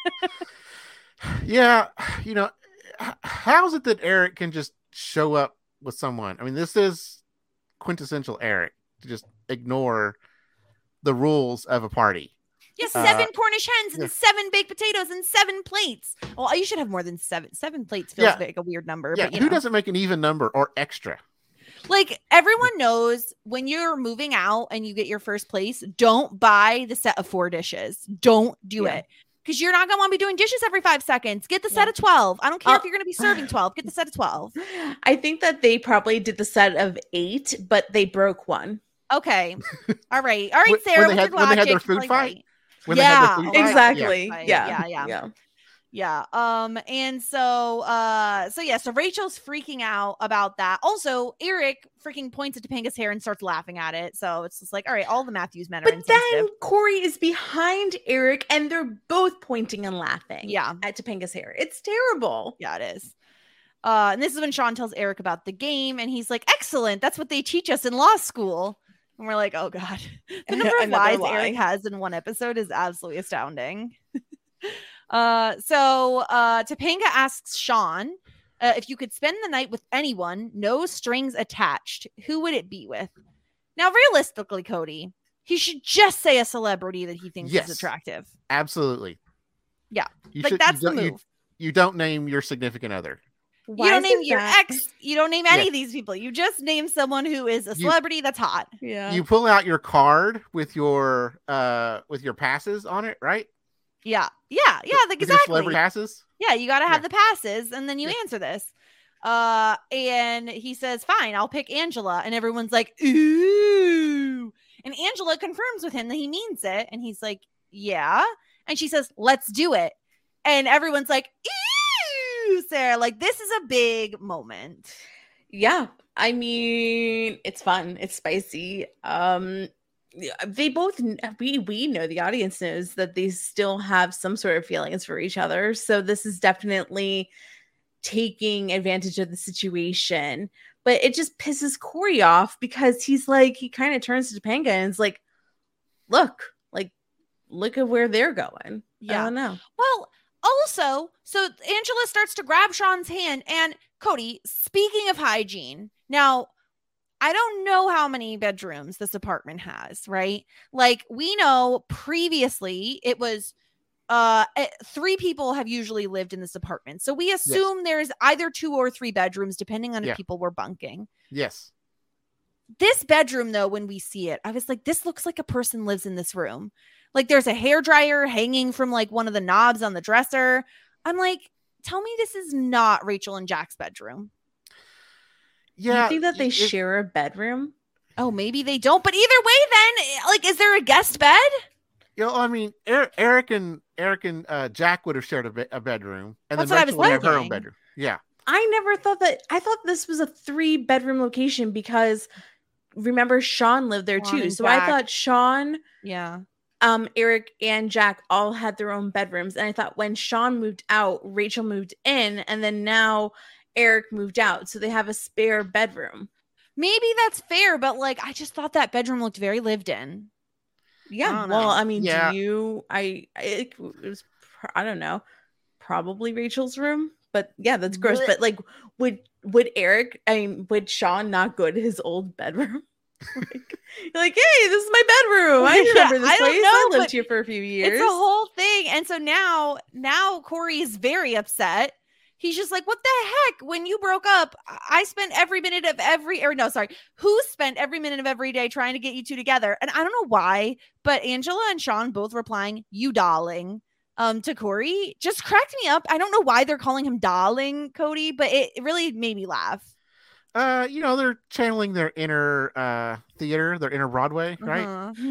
Yeah. How is it that Eric can just show up with someone? I mean, this is quintessential Eric to just ignore the rules of a party. Yeah, 7 Cornish hens and 7 baked potatoes and 7 plates. Well, you should have more than 7. 7 plates feels like a weird number. Yeah, but who doesn't make an even number or extra? Like everyone knows when you're moving out and you get your first place, don't buy the set of 4 dishes. Don't do it. Because you're not going to want to be doing dishes every 5 seconds. Get the set of 12. I don't care if you're going to be serving 12. Get the set of 12. I think that they probably did the set of 8, but they broke one. Okay. All right, Sarah. When they had their food fight? When yeah, exactly. Yeah. And so Rachel's freaking out about that. Also, Eric freaking points at Topanga's hair and starts laughing at it. So it's just like, all right, all the Matthews men are insensitive. But then Corey is behind Eric and they're both pointing and laughing at Topanga's hair. It's terrible. Yeah, it is. And this is when Sean tells Eric about the game and he's like, excellent. That's what they teach us in law school. And we're like, oh God, the number of lies Eric has in one episode is absolutely astounding. So Topanga asks Sean if you could spend the night with anyone, no strings attached, who would it be with? Now, realistically, Cody, he should just say a celebrity that he thinks is attractive. Absolutely. Yeah. That's the move. You don't name your significant other. You don't name your ex. You don't name any of these people. You just name someone who is a celebrity that's hot. Yeah. You pull out your card with your passes on it, right? Yeah. Exactly. Celebrity passes. Yeah, you got to have the passes, and then you answer this. And he says, "Fine, I'll pick Angela." And everyone's like, "Ooh!" And Angela confirms with him that he means it, and he's like, "Yeah." And she says, "Let's do it." And everyone's like, "Ew!" Sarah, like this is a big moment. Yeah, I mean, it's fun, it's spicy. They both we know, the audience knows that they still have some sort of feelings for each other, so this is definitely taking advantage of the situation. But it just pisses Corey off because he's like, he kind of turns to Topanga and is like, look at where they're going. I don't know. Well, also, so Angela starts to grab Sean's hand, and Cody, speaking of hygiene, now I don't know how many bedrooms this apartment has, right? Like we know previously it was 3 people have usually lived in this apartment. So we assume there's either 2 or 3 bedrooms, depending on if people were bunking. Yes. This bedroom, though, when we see it, I was like, this looks like a person lives in this room. Like there's a hairdryer hanging from like one of the knobs on the dresser. I'm like, tell me this is not Rachel and Jack's bedroom. Yeah. You think that they share a bedroom? Oh, maybe they don't. But either way, then, like, is there a guest bed? You know, I mean, Eric and Jack would have shared a bedroom, and That's then what I Rachel was would have her own thinking. bedroom. Yeah. I never thought that. I thought this was a 3-bedroom location because remember Sean lived there Sean too. and So I Jack. thought Sean, Yeah. Eric and Jack all had their own bedrooms. And I thought when Sean moved out, Rachel moved in, and then now Eric moved out. So they have a spare bedroom. Maybe that's fair, but like, I just thought that bedroom looked very lived in. Yeah. I don't Well, know. I mean, Yeah. it was, I don't know, probably Rachel's room. But yeah, that's gross. Blech. But like, would Sean not go to his old bedroom? like, hey, this is my bedroom. I remember this I don't place. know, I lived but here for a few years. It's a whole thing. And so now Corey is very upset. He's just like, what the heck? When you broke up, I spent every minute of who spent every minute of every day trying to get you 2 together? And I don't know why, but Angela and Sean both replying, you darling, to Corey just cracked me up. I don't know why they're calling him darling, Cody, but it really made me laugh. You know, they're channeling their inner theater, their inner Broadway, right?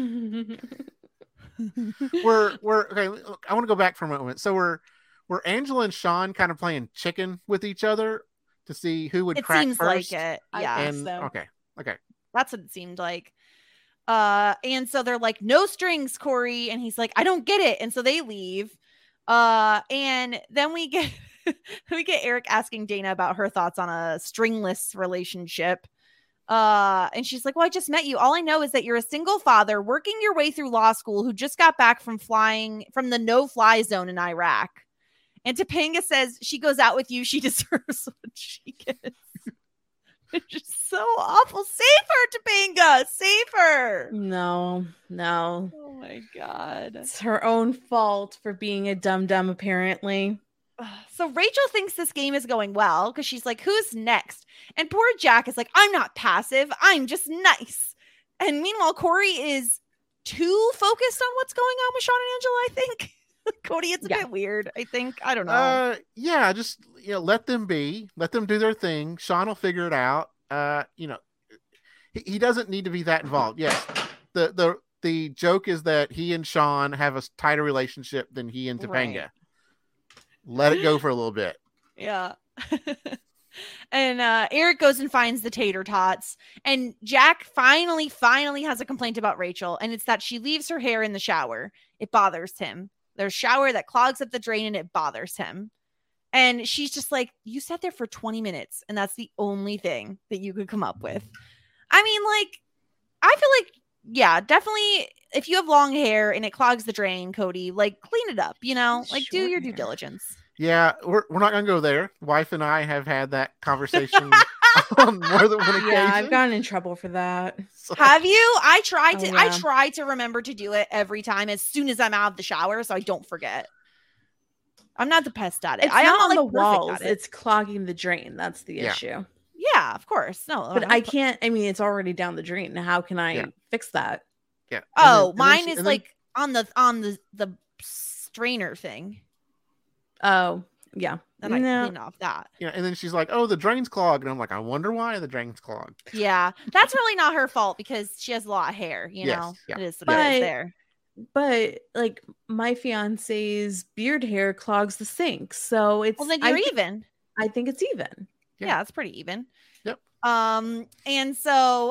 We're okay. Look, I want to go back for a moment. So we're Angela and Sean kind of playing chicken with each other to see who would It crack seems first. like it. I Yeah. think And so. okay. That's what it seemed like. And so they're like, no strings, Corey. And he's like, I don't get it. And so they leave. And then we get Eric asking Dana about her thoughts on a stringless relationship. And she's like, well, I just met you. All I know is that you're a single father working your way through law school who just got back from flying from the no-fly zone in Iraq. And Topanga says she goes out with you. She deserves what she gets. It's just so awful. Save her, Topanga. Save her. No. Oh my God. It's her own fault for being a dum-dum, apparently. So Rachel thinks this game is going well because she's like, who's next? And poor Jack is like, I'm not passive. I'm just nice. And meanwhile, Corey is too focused on what's going on with Sean and Angela, I think. Cody, it's a bit weird, I think. I don't know. Yeah, just let them be. Let them do their thing. Sean will figure it out. He doesn't need to be that involved. Yes. The joke is that he and Sean have a tighter relationship than he and Topanga. Right. Let it go for a little bit. Yeah. And Eric goes and finds the tater tots. And Jack finally has a complaint about Rachel. And it's that she leaves her hair in the shower. It bothers him. There's a shower that clogs up the drain and it bothers him. And she's just like, you sat there for 20 minutes. And that's the only thing that you could come up with. I mean, like, I feel like, yeah, definitely. If you have long hair and it clogs the drain, Cody, like clean it up, like do your due diligence. Yeah, we're not gonna go there. Wife and I have had that conversation on more than one occasion. Yeah, I've gotten in trouble for that. So- Have you? I try to. Oh, I yeah. try to remember to do it every time as soon as I'm out of the shower, so I don't forget. I'm not the best at it. It's I am not on like, the perfect walls. at it. It's clogging the drain. That's the Yeah. issue. Yeah, of course. No, But I can't. I mean, it's already down the drain. How can I fix that? Yeah. Oh, And then mine she- is and then- like on the strainer thing. Oh, yeah. And I No. clean off that. Yeah, and then she's like, "Oh, the drain's clogged," and I'm like, "I wonder why the drain's clogged." Yeah, that's really not her fault because she has a lot of hair. You Yes, know, yeah. it is what it But- is there. But like my fiance's beard hair clogs the sink, so it's. Well, then you're even. I think it's even. Yeah, it's pretty even. Yep. And so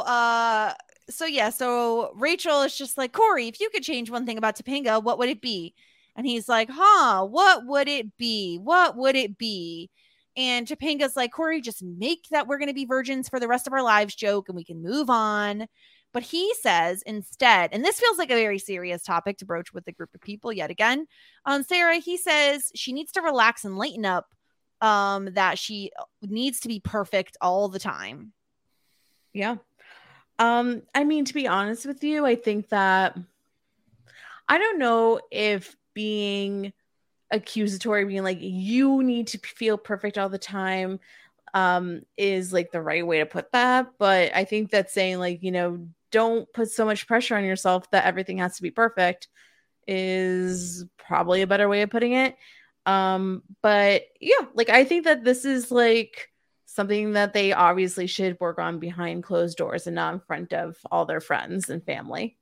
so Rachel is just like, Corey, if you could change one thing about Topanga, what would it be? And he's like, what would it be? What would it be? And Topanga's like, Corey, just make that we're going to be virgins for the rest of our lives joke and we can move on. But he says instead, and this feels like a very serious topic to broach with a group of people yet again. Sarah, he says she needs to relax and lighten up, that she needs to be perfect all the time. Yeah. I mean, to be honest with you, I think that I don't know if being accusatory, being like, you need to feel perfect all the time, is like the right way to put that. But I think that saying like, you know, don't put so much pressure on yourself that everything has to be perfect is probably a better way of putting it. But yeah, like I think that this is like something that they obviously should work on behind closed doors and not in front of all their friends and family.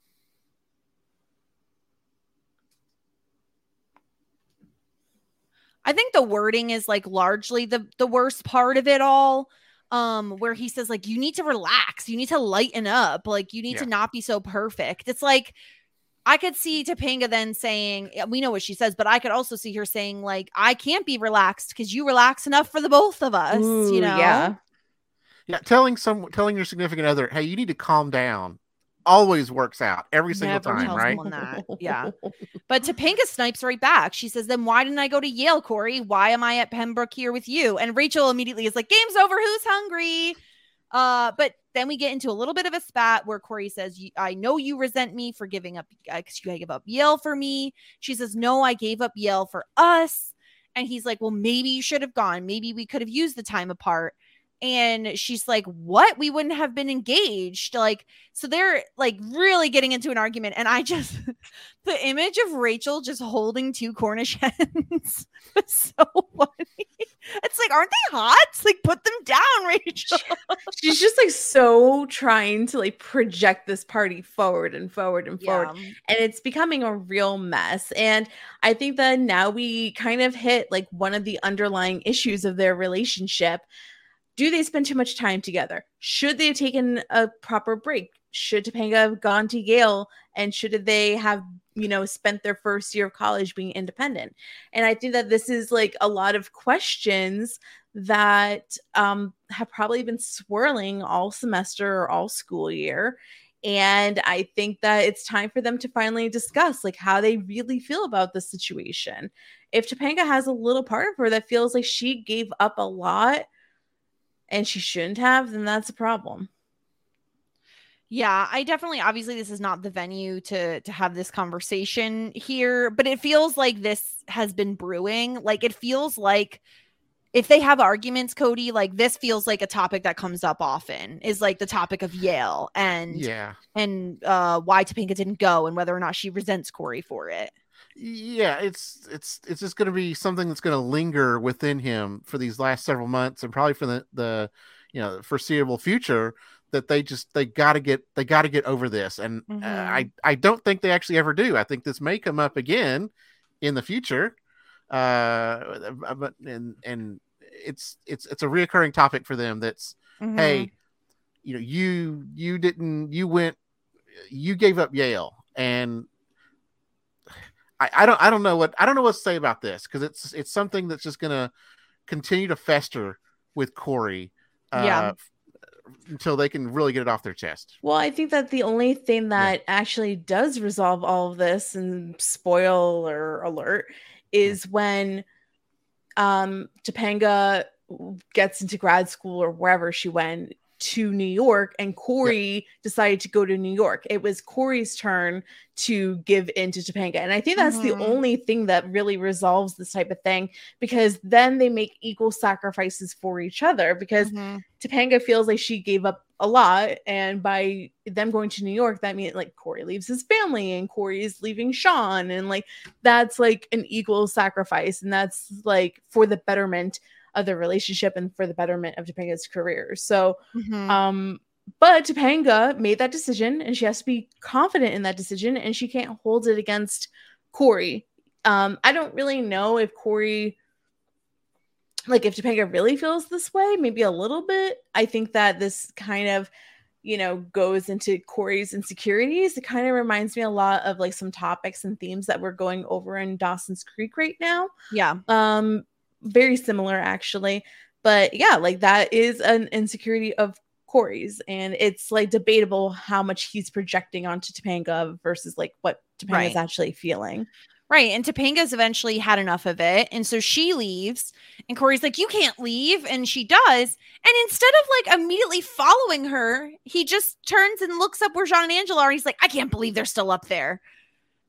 I think the wording is like largely the worst part of it all. Where he says like, you need to relax, you need to lighten up, like you need to not be so perfect. It's like, I could see Topanga then saying, we know what she says, but I could also see her saying like, I can't be relaxed because you relax enough for the both of us. Ooh, you know? Yeah. Telling your significant other, hey, you need to calm down, always works out every single time, right? That. Yeah. But Topanga snipes right back. She says, then why didn't I go to Yale, Corey? Why am I at Pembroke here with you? And Rachel immediately is like, game's over. Who's hungry? But then we get into a little bit of a spat where Corey says, I know you resent me for giving up, because you gave up Yale for me. She says, no, I gave up Yale for us. And he's like, well, maybe you should have gone. Maybe we could have used the time apart. And she's like, what? We wouldn't have been engaged. Like, so they're like really getting into an argument. And I just, the image of Rachel just holding two Cornish hens was so funny. It's like, aren't they hot? Like, put them down, Rachel. She's just like so trying to like project this party forward and forward and forward. And it's becoming a real mess. And I think that now we kind of hit like one of the underlying issues of their relationship. Do they spend too much time together? Should they have taken a proper break? Should Topanga have gone to Yale? And should they have, you know, spent their first year of college being independent? And I think that this is like a lot of questions that have probably been swirling all semester or all school year. And I think that it's time for them to finally discuss like how they really feel about the situation. If Topanga has a little part of her that feels like she gave up a lot and she shouldn't have, then that's a problem. Yeah, I definitely, obviously this is not the venue to have this conversation here, but it feels like this has been brewing. Like, it feels like if they have arguments, Cody, like this feels like a topic that comes up often, is like the topic of Yale and why Topanga didn't go and whether or not she resents Corey for it. Yeah, it's just going to be something that's going to linger within him for these last several months and probably for the foreseeable future, that they got to get over this. And I don't think they actually ever do. I think this may come up again in the future. But it's a reoccurring topic for them. That's hey, you gave up Yale, and I don't know what to say about this, because it's something that's just gonna continue to fester with Corey until they can really get it off their chest. Well, I think that the only thing that actually does resolve all of this, and spoiler alert, is when Topanga gets into grad school or wherever she went to New York, and Corey decided to go to New York. It was Corey's turn to give in to Topanga. And I think that's the only thing that really resolves this type of thing, because then they make equal sacrifices for each other, because Topanga feels like she gave up a lot. And by them going to New York, that means like Corey leaves his family and Corey is leaving Sean. And like, that's like an equal sacrifice. And that's like for the betterment of the relationship and for the betterment of Topanga's career. So, but Topanga made that decision, and she has to be confident in that decision, and she can't hold it against Corey. I don't really know if Corey, like if Topanga really feels this way, maybe a little bit. I think that this kind of, goes into Corey's insecurities. It kind of reminds me a lot of like some topics and themes that we're going over in Dawson's Creek right now. Yeah. Very similar actually, but yeah, like that is an insecurity of Corey's, and it's like debatable how much he's projecting onto Topanga versus like what Topanga's actually feeling. Right. And Topanga's eventually had enough of it, and so she leaves, and Corey's like, you can't leave, and she does, and instead of like immediately following her, he just turns and looks up where Sean and Angela are, and he's like, I can't believe they're still up there.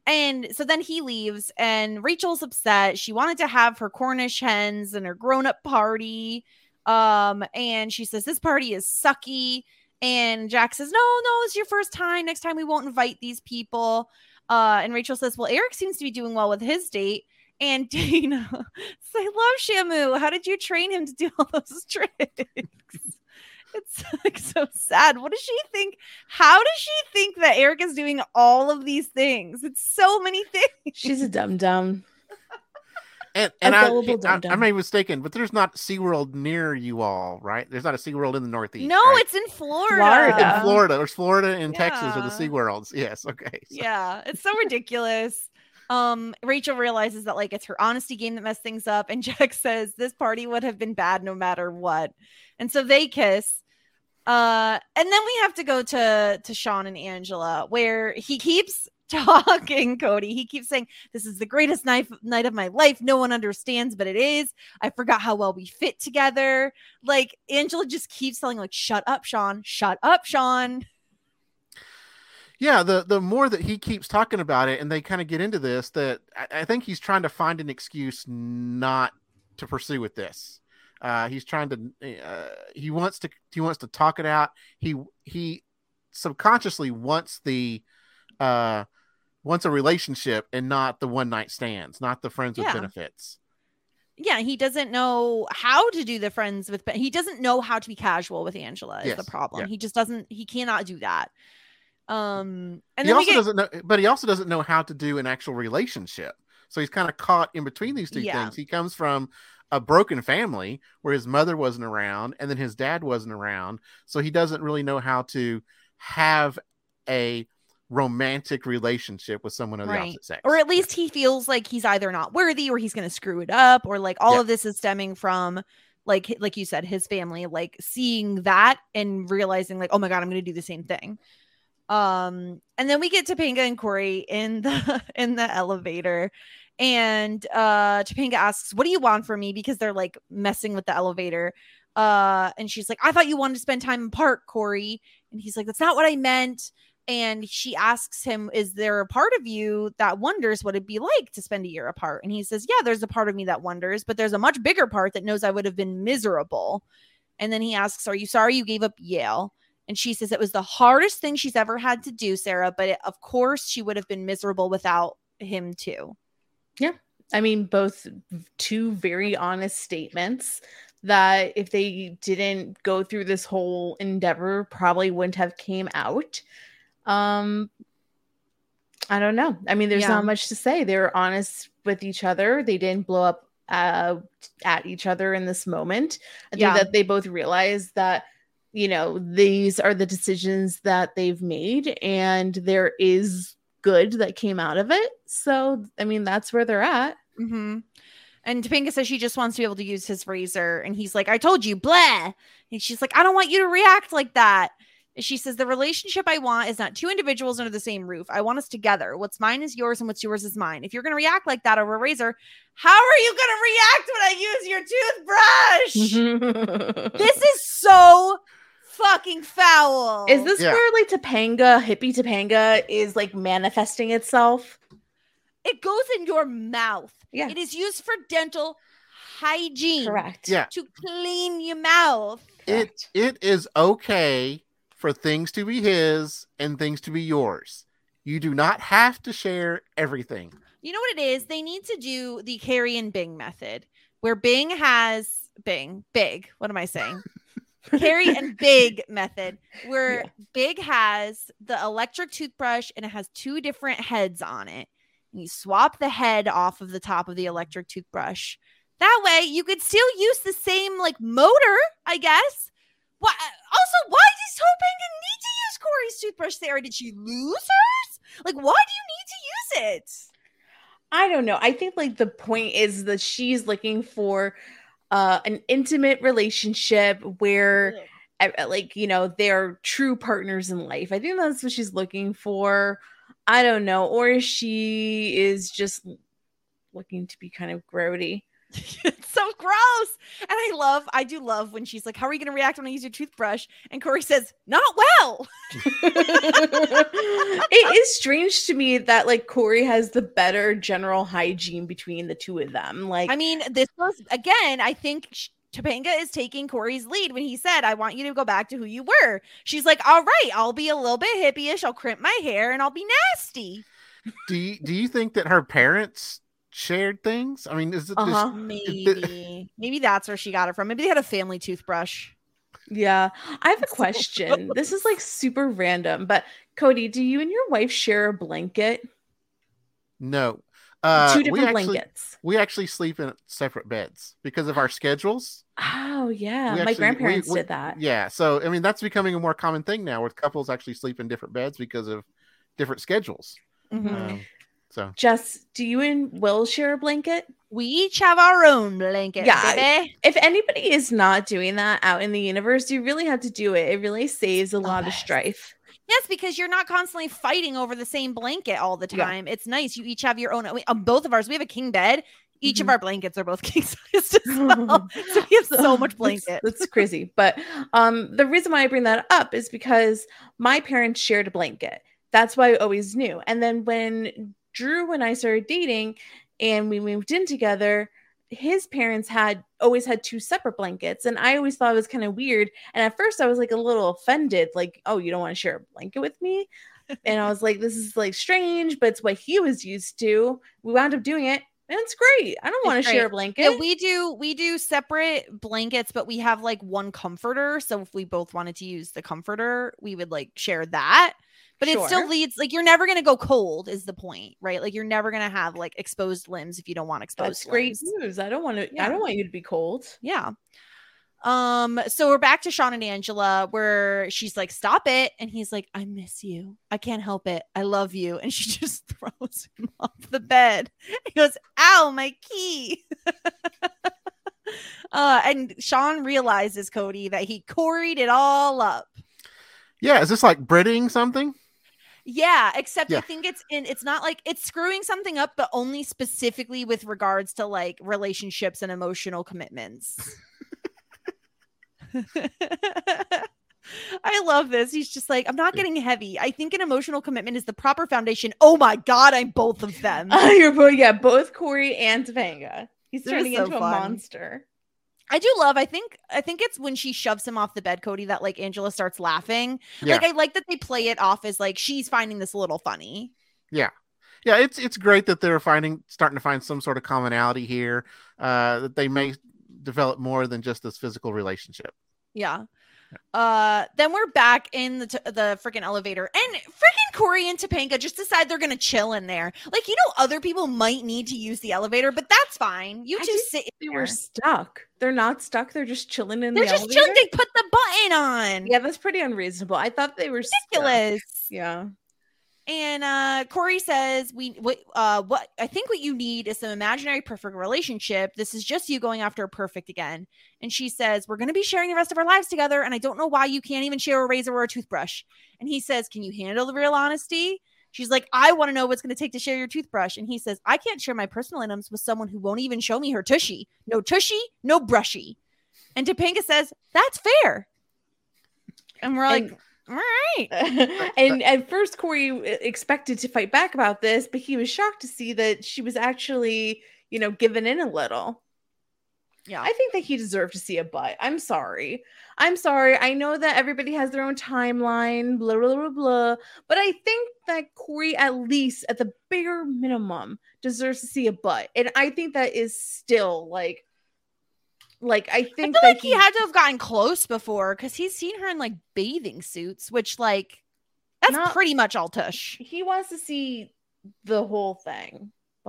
And so then he leaves, and Rachel's upset. She wanted to have her Cornish hens and her grown-up party. And she says, this party is sucky. And Jack says, no, it's your first time. Next time we won't invite these people. And Rachel says, well, Eric seems to be doing well with his date. And Dana says, I love Shamu. How did you train him to do all those tricks? It's like so sad. What does she think? How does she think that Eric is doing all of these things? It's so many things. She's a dum-dum. And I may be mistaken, but there's not SeaWorld near you all, right? There's not a SeaWorld in the Northeast. No, right? it's in Florida. In Florida. There's Florida and Texas are the SeaWorlds. Yes, okay. So. Yeah, it's so ridiculous. Rachel realizes that like it's her honesty game that messed things up, and Jack says this party would have been bad no matter what. And so they kiss. And then we have to go to Sean and Angela, where he keeps talking, Cody. He keeps saying, this is the greatest night of my life. No one understands, but it is. I forgot how well we fit together. Like, Angela just keeps telling, like, shut up, Sean. Shut up, Sean. Yeah, the more that he keeps talking about it and they kind of get into this, that I think he's trying to find an excuse not to pursue with this. He's trying to he wants to talk it out. He subconsciously wants a relationship and not the one night stands, not the friends with benefits. Yeah, he doesn't know how to do the friends with, he doesn't know how to be casual with Angela is the problem. Yeah. He just he cannot do that. And he also doesn't know how to do an actual relationship. So he's kind of caught in between these two things. He comes from a broken family where his mother wasn't around and then his dad wasn't around. So he doesn't really know how to have a romantic relationship with someone of the opposite sex. Or at least he feels like he's either not worthy or he's going to screw it up, or like all of this is stemming from like you said, his family, like seeing that and realizing like, oh my God, I'm going to do the same thing. And then we get Topanga and Corey in the elevator, and Topanga asks, what do you want from me? Because they're like messing with the elevator. And she's like, I thought you wanted to spend time in park, Corey. And he's like, that's not what I meant. And she asks him, is there a part of you that wonders what it'd be like to spend a year apart? And he says, yeah, there's a part of me that wonders, but there's a much bigger part that knows I would have been miserable. And then he asks, are you sorry you gave up Yale? And she says it was the hardest thing she's ever had to do, Sarah, but of course she would have been miserable without him too. Yeah. I mean, both two very honest statements that if they didn't go through this whole endeavor, probably wouldn't have came out. I don't know. I mean, there's not much to say. They were honest with each other. They didn't blow up at each other in this moment. I think that they both realized that, you know, these are the decisions that they've made and there is good that came out of it. So, I mean, that's where they're at. Mm-hmm. And Topanga says she just wants to be able to use his razor. And he's like, I told you, blah. And she's like, I don't want you to react like that. And she says, the relationship I want is not two individuals under the same roof. I want us together. What's mine is yours and what's yours is mine. If you're going to react like that over a razor, how are you going to react when I use your toothbrush? This is so fucking foul. Is this where like hippie Topanga is like manifesting itself? It goes in your mouth. Yeah. It is used for dental hygiene. Correct. Yeah. To clean your mouth. It is okay for things to be his and things to be yours. You do not have to share everything. You know what it is? They need to do the Carrie and Bing method, where Big. What am I saying? Carrie and Big method, where Big has the electric toothbrush and it has two different heads on it. And you swap the head off of the top of the electric toothbrush. That way you could still use the same like motor, I guess. Also, why does Topanga need to use Corey's toothbrush, Sarah? Did she lose hers? Like, why do you need to use it? I don't know. I think like the point is that she's looking for an intimate relationship where like, you know, they're true partners in life. I think that's what she's looking for. I don't know. Or she is just looking to be kind of grody. It's so gross. And I do love when she's like, how are you going to react when I use your toothbrush? And Corey says, not well. It is strange to me that like Corey has the better general hygiene between the two of them. Like, I mean, this was, again, I think Topanga is taking Corey's lead when he said, I want you to go back to who you were. She's like, all right, I'll be a little bit hippie-ish. I'll crimp my hair and I'll be nasty. Do you think that her parents shared things? I mean, is it Maybe that's where she got it from. Maybe they had a family toothbrush. yeah. I have a question. This is like super random, but Cody, do you and your wife share a blanket? No. Two different blankets. We actually sleep in separate beds because of our schedules. Oh yeah, my grandparents did that. Yeah, so I mean that's becoming a more common thing now, where couples actually sleep in different beds because of different schedules. Mm-hmm. So, Jess, do you and Will share a blanket? We each have our own blanket. Yeah. Baby. If anybody is not doing that out in the universe, you really have to do it. It really saves a lot of strife. Yes, because you're not constantly fighting over the same blanket all the time. Yeah. It's nice. You each have your own. Both of ours, we have a king bed. Each of our blankets are both king sized as well. So we have so much blanket. That's crazy. But the reason why I bring that up is because my parents shared a blanket. That's why I always knew. And then when Drew and I started dating and we moved in together, his parents always had two separate blankets. And I always thought it was kind of weird. And at first I was like a little offended, like, oh, you don't want to share a blanket with me? And I was like, this is like strange, but it's what he was used to. We wound up doing it. And it's great. I don't want to share a blanket. Yeah, we do separate blankets, but we have like one comforter. So if we both wanted to use the comforter, we would like share that. But it still leads, like, you're never going to go cold is the point, right? Like, you're never going to have like exposed limbs if you don't want exposed That's limbs. Great news. I don't want you to be cold. Yeah. So we're back to Sean and Angela where she's like, stop it. And he's like, I miss you. I can't help it. I love you. And she just throws him off the bed. He goes, ow, my key. And Sean realizes, Cody, that he Corey'd it all up. Yeah. Is this like Britting something? Yeah, except I think it's not like it's screwing something up, but only specifically with regards to like relationships and emotional commitments. I love this. He's just like, I'm not getting heavy. I think an emotional commitment is the proper foundation. Oh my God, I'm both of them. You're both Corey and Topanga. He's turning into a monster. I do love, I think it's when she shoves him off the bed, Cody, that like Angela starts laughing. Yeah. Like I like that they play it off as like she's finding this a little funny. Yeah. Yeah, it's great that they're starting to find some sort of commonality here, that they may develop more than just this physical relationship. Yeah. Then we're back in the freaking elevator, and freaking Corey and Topanga just decide they're gonna chill in there. Like, you know, other people might need to use the elevator, but that's fine. You two sit. They were stuck. They're not stuck. They're just chilling in the elevator. They're just chilling. They put the button on. Yeah, that's pretty unreasonable. I thought they were ridiculous. Stuck. Yeah. And Corey says, what I think what you need is some imaginary perfect relationship. This is just you going after a perfect again. And she says, we're going to be sharing the rest of our lives together. And I don't know why you can't even share a razor or a toothbrush. And he says, can you handle the real honesty? She's like, I want to know what's going to take to share your toothbrush. And he says, I can't share my personal items with someone who won't even show me her tushy. No tushy, no brushy. And Topanga says, that's fair. And we're like, all right. And at first Corey expected to fight back about this, but he was shocked to see that she was actually, giving in a little. Yeah. I think that he deserved to see a butt. I'm sorry. I know that everybody has their own timeline, blah, blah, blah, blah. But I think that Corey, at least at the bare minimum, deserves to see a butt. And I think that is still like I think that he had to have gotten close before, because he's seen her in like bathing suits, which like that's pretty much all tush. He wants to see the whole thing,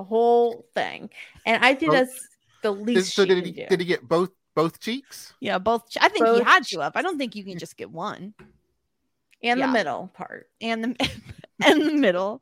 and I think that's the least. So did he get both cheeks? Yeah, both. I think he had to have. I don't think you can just get one. And the middle part, and the middle.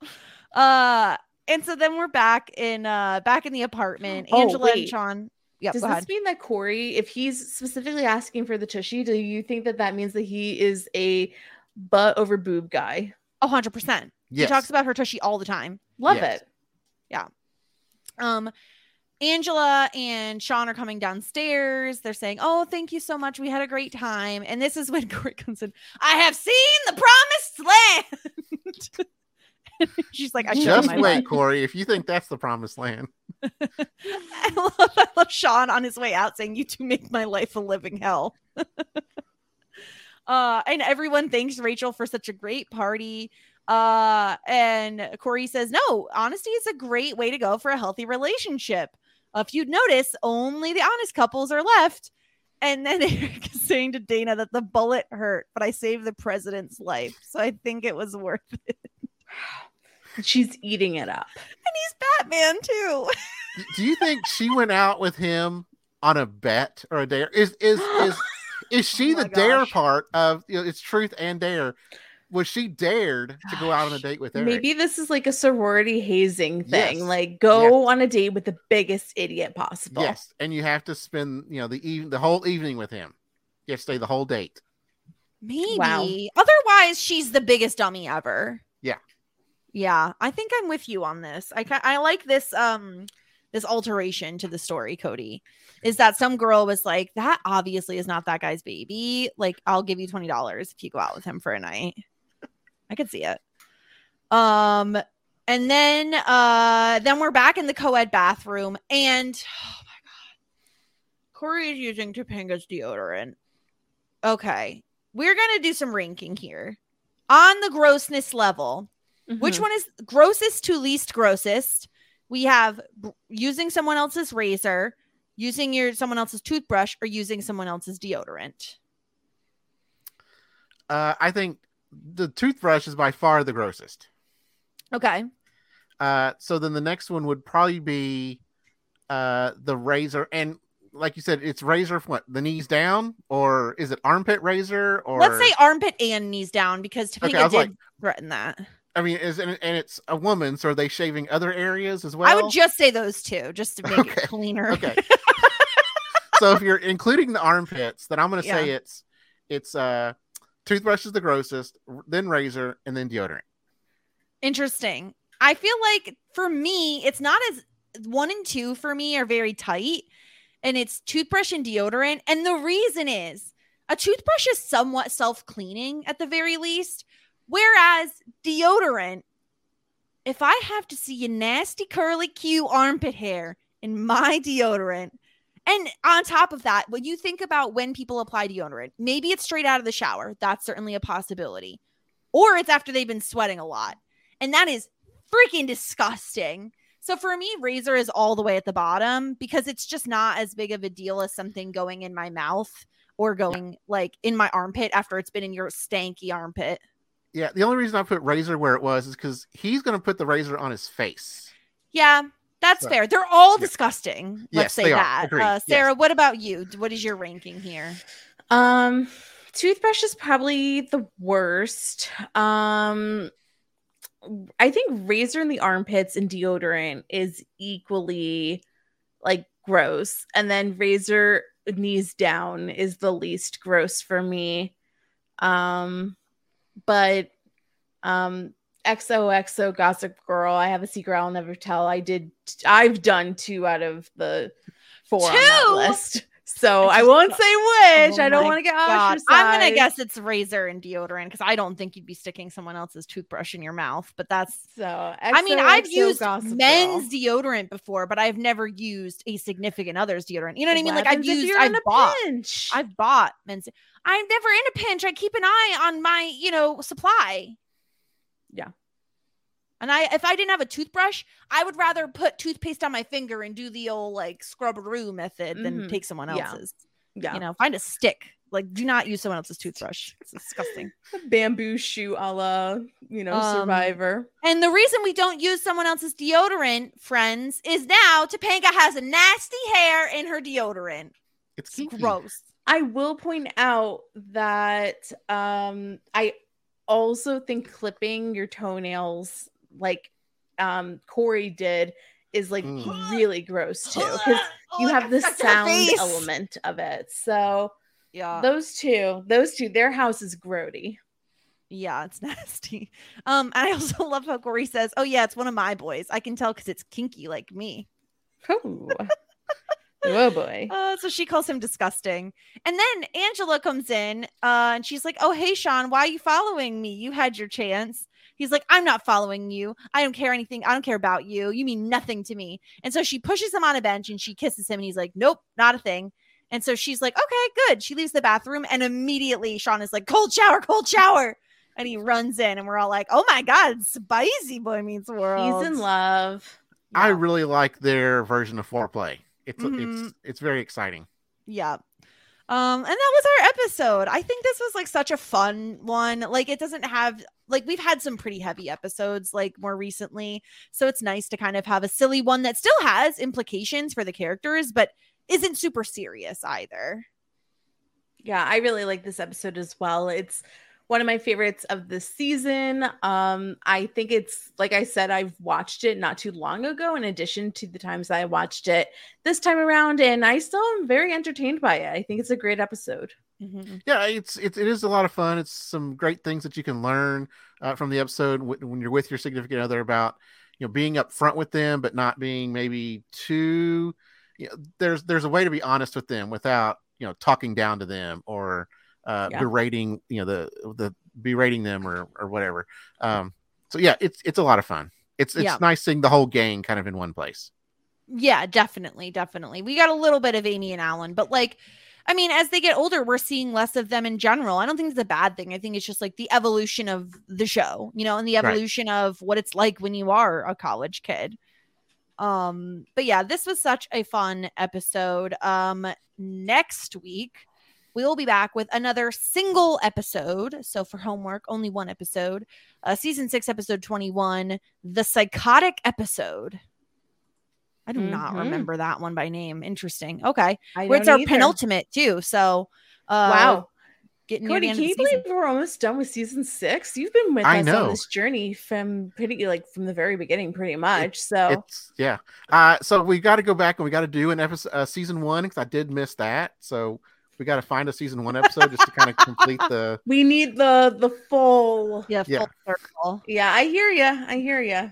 And so then we're back in the apartment. Angela and Sean. Yep, does this mean that Corey, if he's specifically asking for the tushy, do you think that means that he is a butt over boob guy? 100%. Yes. He talks about her tushy all the time. Love it. Yeah. Angela and Sean are coming downstairs. They're saying, "Oh, thank you so much. We had a great time." And this is when Corey comes in. "I have seen the promised land." She's like, "I Just my wait, life." Corey. If you think that's the promised land. I love Sean on his way out saying, "You two make my life a living hell." And everyone thanks Rachel for such a great party. And Corey says, "No, honesty is a great way to go for a healthy relationship. If you'd notice, only the honest couples are left." And then Eric is saying to Dana that the bullet hurt, but I saved the president's life, so I think it was worth it. She's eating it up. And he's Batman too. Do you think she went out with him on a bet or a dare? Is she Oh my the dare gosh. part of, it's truth and dare? Was she dared to go out on a date with Eric? Maybe this is like a sorority hazing thing. Yes. Like, go on a date with the biggest idiot possible. Yes, and you have to spend the whole evening with him. You have to stay the whole date. Maybe. Wow. Otherwise, she's the biggest dummy ever. Yeah. Yeah, I think I'm with you on this. I like this this alteration to the story, Cody. Is that some girl was like, "That obviously is not that guy's baby. Like, I'll give you $20 if you go out with him for a night." I could see it. And then we're back in the co-ed bathroom, and oh my god, Corey is using Topanga's deodorant. Okay, we're gonna do some ranking here on the grossness level. Which one is grossest to least grossest? We have using someone else's razor, using someone else's toothbrush, or using someone else's deodorant. I think the toothbrush is by far the grossest. Okay. So then the next one would probably be the razor, and like you said, it's razor from what, the knees down, or is it armpit razor? Or Let's say armpit and knees down, because Topanga did threaten that. I mean, and it's a woman, so are they shaving other areas as well? I would just say those two, just to make it cleaner. Okay. So if you're including the armpits, then I'm going to say it's toothbrush is the grossest, then razor, and then deodorant. Interesting. I feel like for me, it's not as 1 and 2 for me are very tight, and it's toothbrush and deodorant. And the reason is a toothbrush is somewhat self-cleaning at the very least. Whereas deodorant, if I have to see your nasty curly Q armpit hair in my deodorant, and on top of that, when you think about when people apply deodorant, maybe it's straight out of the shower. That's certainly a possibility. Or it's after they've been sweating a lot. And that is freaking disgusting. So for me, razor is all the way at the bottom because it's just not as big of a deal as something going in my mouth or going like in my armpit after it's been in your stanky armpit. Yeah, the only reason I put razor where it was is because he's going to put the razor on his face. Yeah, that's fair. They're all disgusting. Let's say that. Sarah, what about you? What is your ranking here? Toothbrush is probably the worst. I think razor in the armpits and deodorant is equally like gross. And then razor knees down is the least gross for me. But XOXO Gossip Girl, I have a secret I'll never tell. I've done 2 out of the 4 on that list. So I won't say which. I don't want to get ostracized. I'm gonna guess it's razor and deodorant because I don't think you'd be sticking someone else's toothbrush in your mouth. But that's so. I mean, I've used men's Girl. deodorant before, but I've never used a significant other's deodorant. You know what I mean? Like I've bought men's. I'm never in a pinch. I keep an eye on my, supply. Yeah. And if I didn't have a toothbrush, I would rather put toothpaste on my finger and do the old like scrub-a-roo method than take someone else's. Yeah. Find a stick. Like, do not use someone else's toothbrush. It's disgusting. Bamboo shoe a la, Survivor. And the reason we don't use someone else's deodorant, friends, is now Topanga has a nasty hair in her deodorant. It's gross. I will point out that I also think clipping your toenails like Corey did is like really gross too because you have the sound element of it. So yeah, those two, their house is grody. Yeah, it's nasty. And I also love how Corey says, "Oh yeah, it's one of my boys. I can tell because it's kinky like me." Oh. Oh boy. So she calls him disgusting. And then Angela comes in and she's like, oh, hey, Sean, why are you following me? You had your chance. He's like, I'm not following you. I don't care anything. I don't care about you. You mean nothing to me. And so she pushes him on a bench and she kisses him. And he's like, nope, not a thing. And so she's like, okay, good. She leaves the bathroom. And immediately Sean is like, cold shower, cold shower. And he runs in and we're all like, oh my God, spicy Boy Meets World. He's in love. I Yeah. really like their version of foreplay. Mhm. It's very exciting. Yeah. And that was our episode. I think this was like such a fun one. Like it doesn't have like we've had some pretty heavy episodes like more recently. So it's nice to kind of have a silly one that still has implications for the characters, but isn't super serious either. Yeah, I really like this episode as well. It's one of my favorites of the season. I think it's, like I said, I've watched it not too long ago, in addition to the times that I watched it this time around, and I still am very entertained by it. I think it's a great episode. Mhm. Yeah, it is a lot of fun. It's some great things that you can learn from the episode when you're with your significant other about, being upfront with them, but not being maybe too. There's a way to be honest with them without talking down to them or berating berating them or whatever. So yeah, it's a lot of fun. It's nice seeing the whole gang kind of in one place. Yeah, definitely. We got a little bit of Amy and Alan, but like, I mean, as they get older, we're seeing less of them in general. I don't think it's a bad thing. I think it's just like the evolution of the show, and the evolution of what it's like when you are a college kid. But yeah, this was such a fun episode. Next week we'll be back with another single episode. So for homework, only one episode. Season 6, episode 21, the psychotic episode. I do not remember that one by name. Interesting. Okay. Where it's our penultimate too. So wow. Getting Cody, can you believe we're almost done with season 6? You've been with us on this journey from from the very beginning, pretty much. So we got to go back and we got to do an episode, season 1, because I did miss that. So we got to find a season 1 episode just to kind of complete the. We need the full. Full circle. Yeah, I hear you.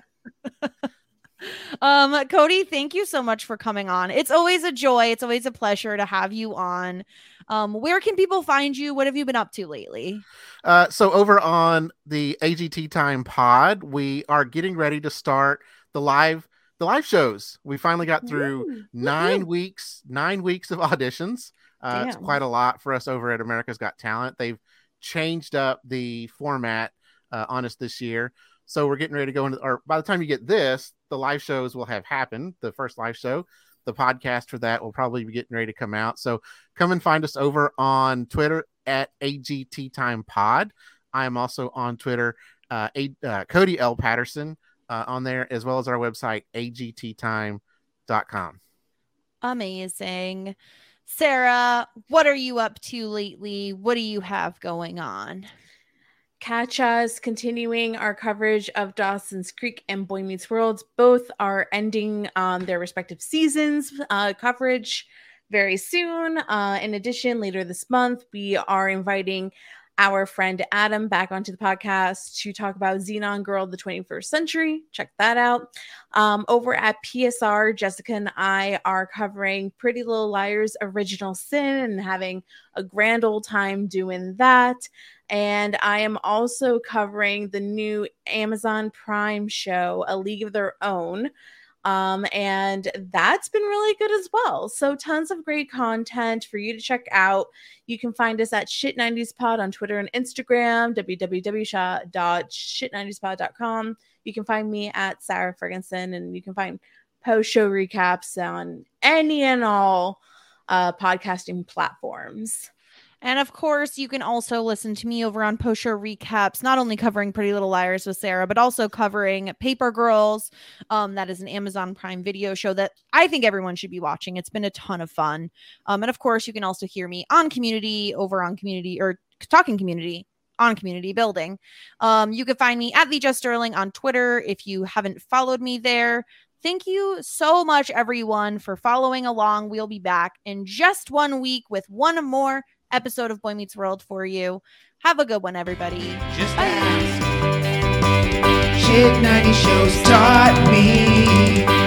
Cody, thank you so much for coming on. It's always a joy. It's always a pleasure to have you on. Where can people find you? What have you been up to lately? So over on the AGT Time pod, we are getting ready to start the live shows. We finally got through 9 weeks of auditions. It's quite a lot for us over at America's Got Talent. They've changed up the format on us this year. So we're getting ready to go into, or by the time you get this, the live shows will have happened. The first live show, the podcast for that will probably be getting ready to come out. So come and find us over on Twitter at AGT Time Pod. I am also on Twitter, Cody L. Patterson on there, as well as our website, agttime.com. Amazing. Sarah, what are you up to lately? What do you have going on? Catch us continuing our coverage of Dawson's Creek and Boy Meets World. Both are ending their respective seasons coverage very soon. In addition, later this month, we are inviting our friend Adam back onto the podcast to talk about Xenon Girl, the 21st Century. Check that out. Over at PSR, Jessica and I are covering Pretty Little Liars Original Sin and having a grand old time doing that. And I am also covering the new Amazon Prime show, A League of Their Own. And that's been really good as well. So tons of great content for you to check out. You can find us at Shit90spod on Twitter and Instagram, www.shit90spod.com. You can find me at Sarah Ferguson, and you can find post-show recaps on any and all podcasting platforms. And of course, you can also listen to me over on Post Show Recaps, not only covering Pretty Little Liars with Sarah, but also covering Paper Girls. That is an Amazon Prime Video show that I think everyone should be watching. It's been a ton of fun. And of course, you can also hear me on Community, over on Community, or Talking Community on Community Building. You can find me at the Just Sterling on Twitter if you haven't followed me there. Thank you so much, everyone, for following along. We'll be back in just 1 week with one more episode of Boy Meets World for you. Have a good one, everybody. Just Bye. ask. Shit 90 shows taught me.